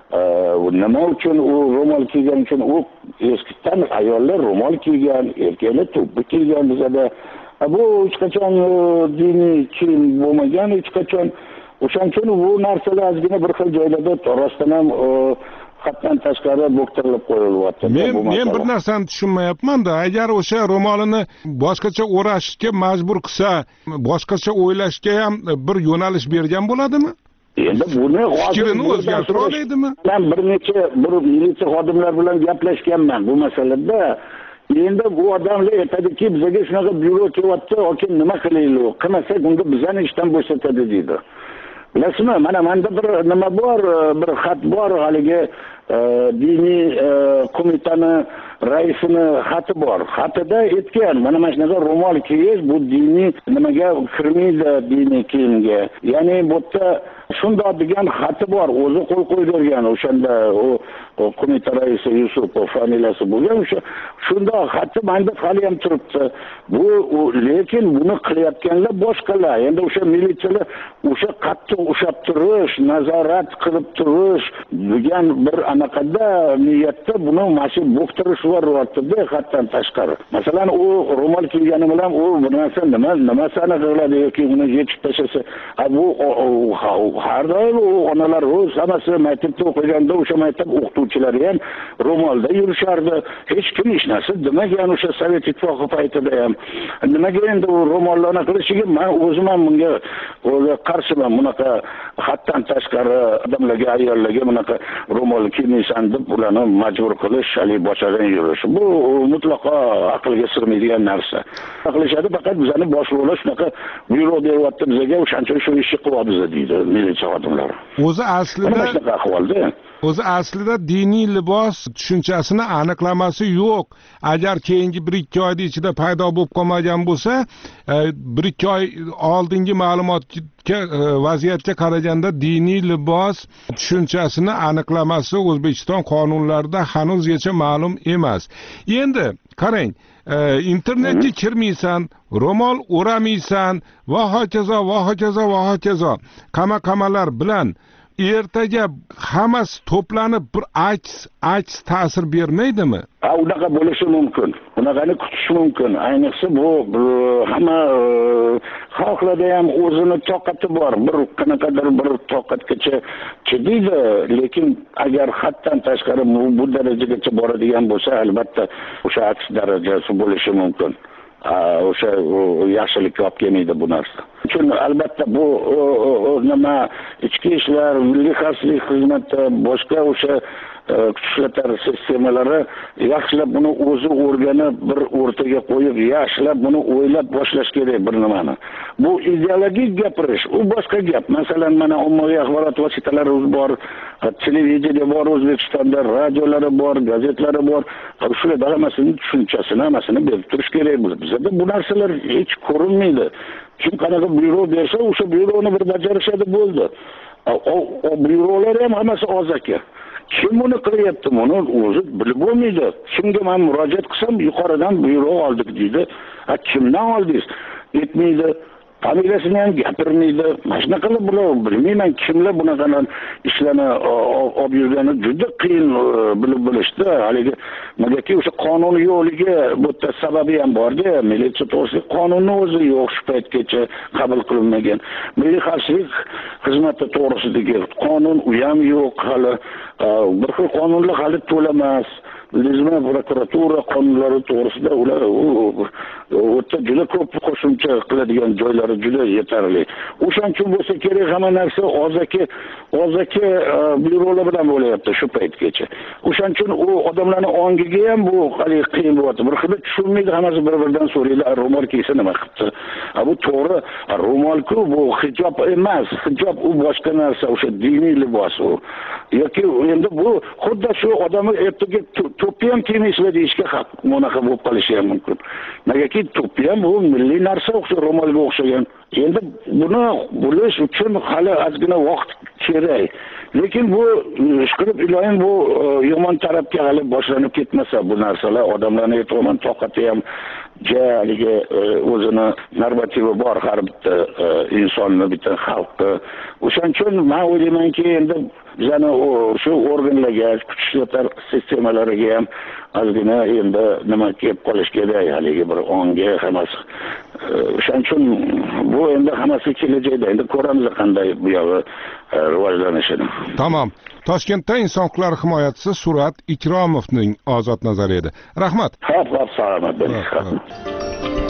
[SPEAKER 20] Nima uchun u ro'mol kiygan uchun u eskidan ayollar ro'mol kiygan, erkaklar to'ppi kiygan bizada. Bu hech qachon diniy kiyim bo'lmagan, hech qachon. O'shaning uchun bu narsalar ozgina bir xil joylarda rostdan ham haddan tashqari bo'ktirilib qo'yilyapti.
[SPEAKER 15] Men men bir narsani tushunmayapman-da. Agar o'sha ro'molini boshqacha o'rashga majbur qilsa, boshqacha o'ylashga ham bir yo'nalish bergan bo'ladimi?
[SPEAKER 20] Endi buni
[SPEAKER 15] fikrini o'zgartira oladimi?
[SPEAKER 20] Men bir necha bir militsiya xodimlar bilan gaplashganman bu masalada. Endi bu odamlar aytadiki, bizga shunaqa byuro kelyapti, hokim nima qilaylik? Qilmasak unda bizani ishdan bo'shatadi deydi. Bilasizmi, mana menda bir nima bor, bir xat bor, haligi diniy qo'mitani raisini xati bor. Xatida aytgan, mana mana shunaqa ro'mol kiyish bu diniy nimaga kirmaydi, diniy kiyimga. Ya'ni bu yerda shundoq degan xati bor, o'zi qo'l qo'ydirgan o'shanda u qo'mita raisi Yusupov familiyasi bo'lgan, o'sha shundoq xati menda hali ham turibdi. Bu lekin buni qilayotganlar boshqalar. Endi o'sha militsiyalar o'sha qattiq ushlab turish, nazorat qilib turish degan bir anaqada niyatda buni mashib bo'ktirish bo'lyapti-da, hatdan tashqari. Masalan, u ro'mol kiygani bilan u bir narsa nima nimasini qiladi yoki uni yechib tashlasa, bu har doim u onalar o'z hammasi maktabda o'qiganda o'sha maktab o'qituvchilari ham ro'molda yurishardi. Hech kim hech narsa demagan o'sha Sovet ittifoqi paytida ham. Nimaga endi u ro'mollarni qilishiga men o'zim ham bunga qarshiman. Bunaqa haddan tashqari odamlarga, ayollarga bunaqa ro'mol kiymaysan deb ularni majbur qilish, hali boshqadan yurish. Bu mutlaqo aqlga sig'maydigan narsa. Qilishadi, faqat bizani boshliqlar shunaqa byuro deyapti bizga, o'shancha shu ishni qilyapmiz deydi militsiya xodimlari.
[SPEAKER 15] O'zi aslida
[SPEAKER 20] shunaqa ahvolda.
[SPEAKER 15] O'zi aslida diniy libos tushunchasini aniqlamasi yo'q. Agar keyingi bir ikki oyda ichida paydo bo'lib qolmagan bo'lsa, bir ikki oy oldingi ma'lumotga, vaziyatga qaraganda diniy libos tushunchasini aniqlamasi O'zbekiston qonunlarida hanuzgacha ma'lum emas. Endi qarang, internetga kirmaysan, ro'mol o'ramaysan va hokazo va hokazo va hokazo qama-qamalar bilan ertaga hammasi to'planib bir aks aks ta'sir bermaydimi?
[SPEAKER 20] Ha, unaqa bo'lishi mumkin. Unaqani kutish mumkin. Ayniqsa bu hamma xalqlarda ham o'zini toqati bor. Bir qanaqadir bir toqatgacha chidaydi, lekin agar haddan tashqari bu darajagacha boradigan bo'lsa, albatta o'sha aks darajasi bo'lishi mumkin. O'sha yaxshilikka olib kelmaydi bu narsa. Chun albatta bu nima ichki ishlar, milliy xavfsizlik xizmati, boshqa o'sha kuchlar sistemalari yaxshilab buni o'zi o'rganib bir o'rtaga qo'yib, yaxshilab buni o'ylab boshlash kerak bir nimani. Bu ideologik gapirish, u boshqa gap. Masalan, mana ommaviy axborot vositalari bor, televideniya bor, O'zbekistonda radiolari bor, gazetlari bor. Shular hammasini tushunchasini, hammasini berib turish kerak. Bizda bu narsalar hech ko'rinmaydi. Kim qanaqa byuro bersa, o'sha byuroni bir bajarishadi bo'ldi. O byurolar ham hammasi ozaki. Kim buni qilyapti, buni o'zi bilib bo'lmaydi. Kimga men murojaat qilsam, yuqoridan byuro oldik deydi. Ha, kimdan oldingiz? Aytmaydi. Familiyasini ham gapirmaydi. Mana shunaqa qilib bular bilmayman kimlar bunaqa ishlarni olib yurgani juda qiyin bilib bilishdi. Haligi negaki o'sha qonun yo'qligi bu yerda sababi ham bor-da. Militsiya to'g'risida qonunni o'zi yo'q shu paytgacha qabul qilinmagan. Milliy xavfsizlik xizmati to'g'risidagi qonun u ham yo'q hali. Bir xil qonunlar hali to'lamas. bildingizmi, prokuratura qonunlari to'g'risida ular o'ta juda ko'p qo'shimcha qiladigan joylari juda yetarli. O'shaning uchun bo'lsa kerak hamma narsa o'zaki o'zaki byurolar bilan bo'layapti shu paytgacha. O'shaning uchun u odamlarning ongiga ham bu hali qiyin bo'lyapti. Bir xil tushunmaydi, hammasi bir-biridan so'raydi, ro'mol kiysa nima qilibdi? Bu to'g'ri, ro'mol-ku bu hijob emas. Hijob u boshqa narsa, o'sha diniy libos u. Yoki endi bu xuddi shu odamni ertaga to'ppi ham kiymaysiz deyishga haq bunaqa bo'lib qolishi ham mumkin. Negaki to'ppi ham bu milliy narsa, o'sha ro'molga o'xshagan. Endi buni bilish uchun hali ozgina vaqt kerak. Lekin bu ishqilib iloyim bu yomon tarafga hali boshlanib ketmasa bu narsalar odamlarning e'tiroman toqati ham haligi o'zini normativi bor har bitta insonni, bitta xalqni. O'shaning uchun men o'ylaymanki, endi bizani shu organlarga, kuch ishlatma sistemalariga ham ozgina endi nima kelib qolish kerak, haligi bir onga hammasi. O'shaning uchun bu endi hammasi kelajakda, endi ko'ramiz qanday bu yog'i rivojlanishini.
[SPEAKER 15] Tamom. Toshkentda inson huquqlari himoyachisi Surat Ikromovning ozod nazari edi. Rahmat.
[SPEAKER 20] Xavf, salomat bo'ling.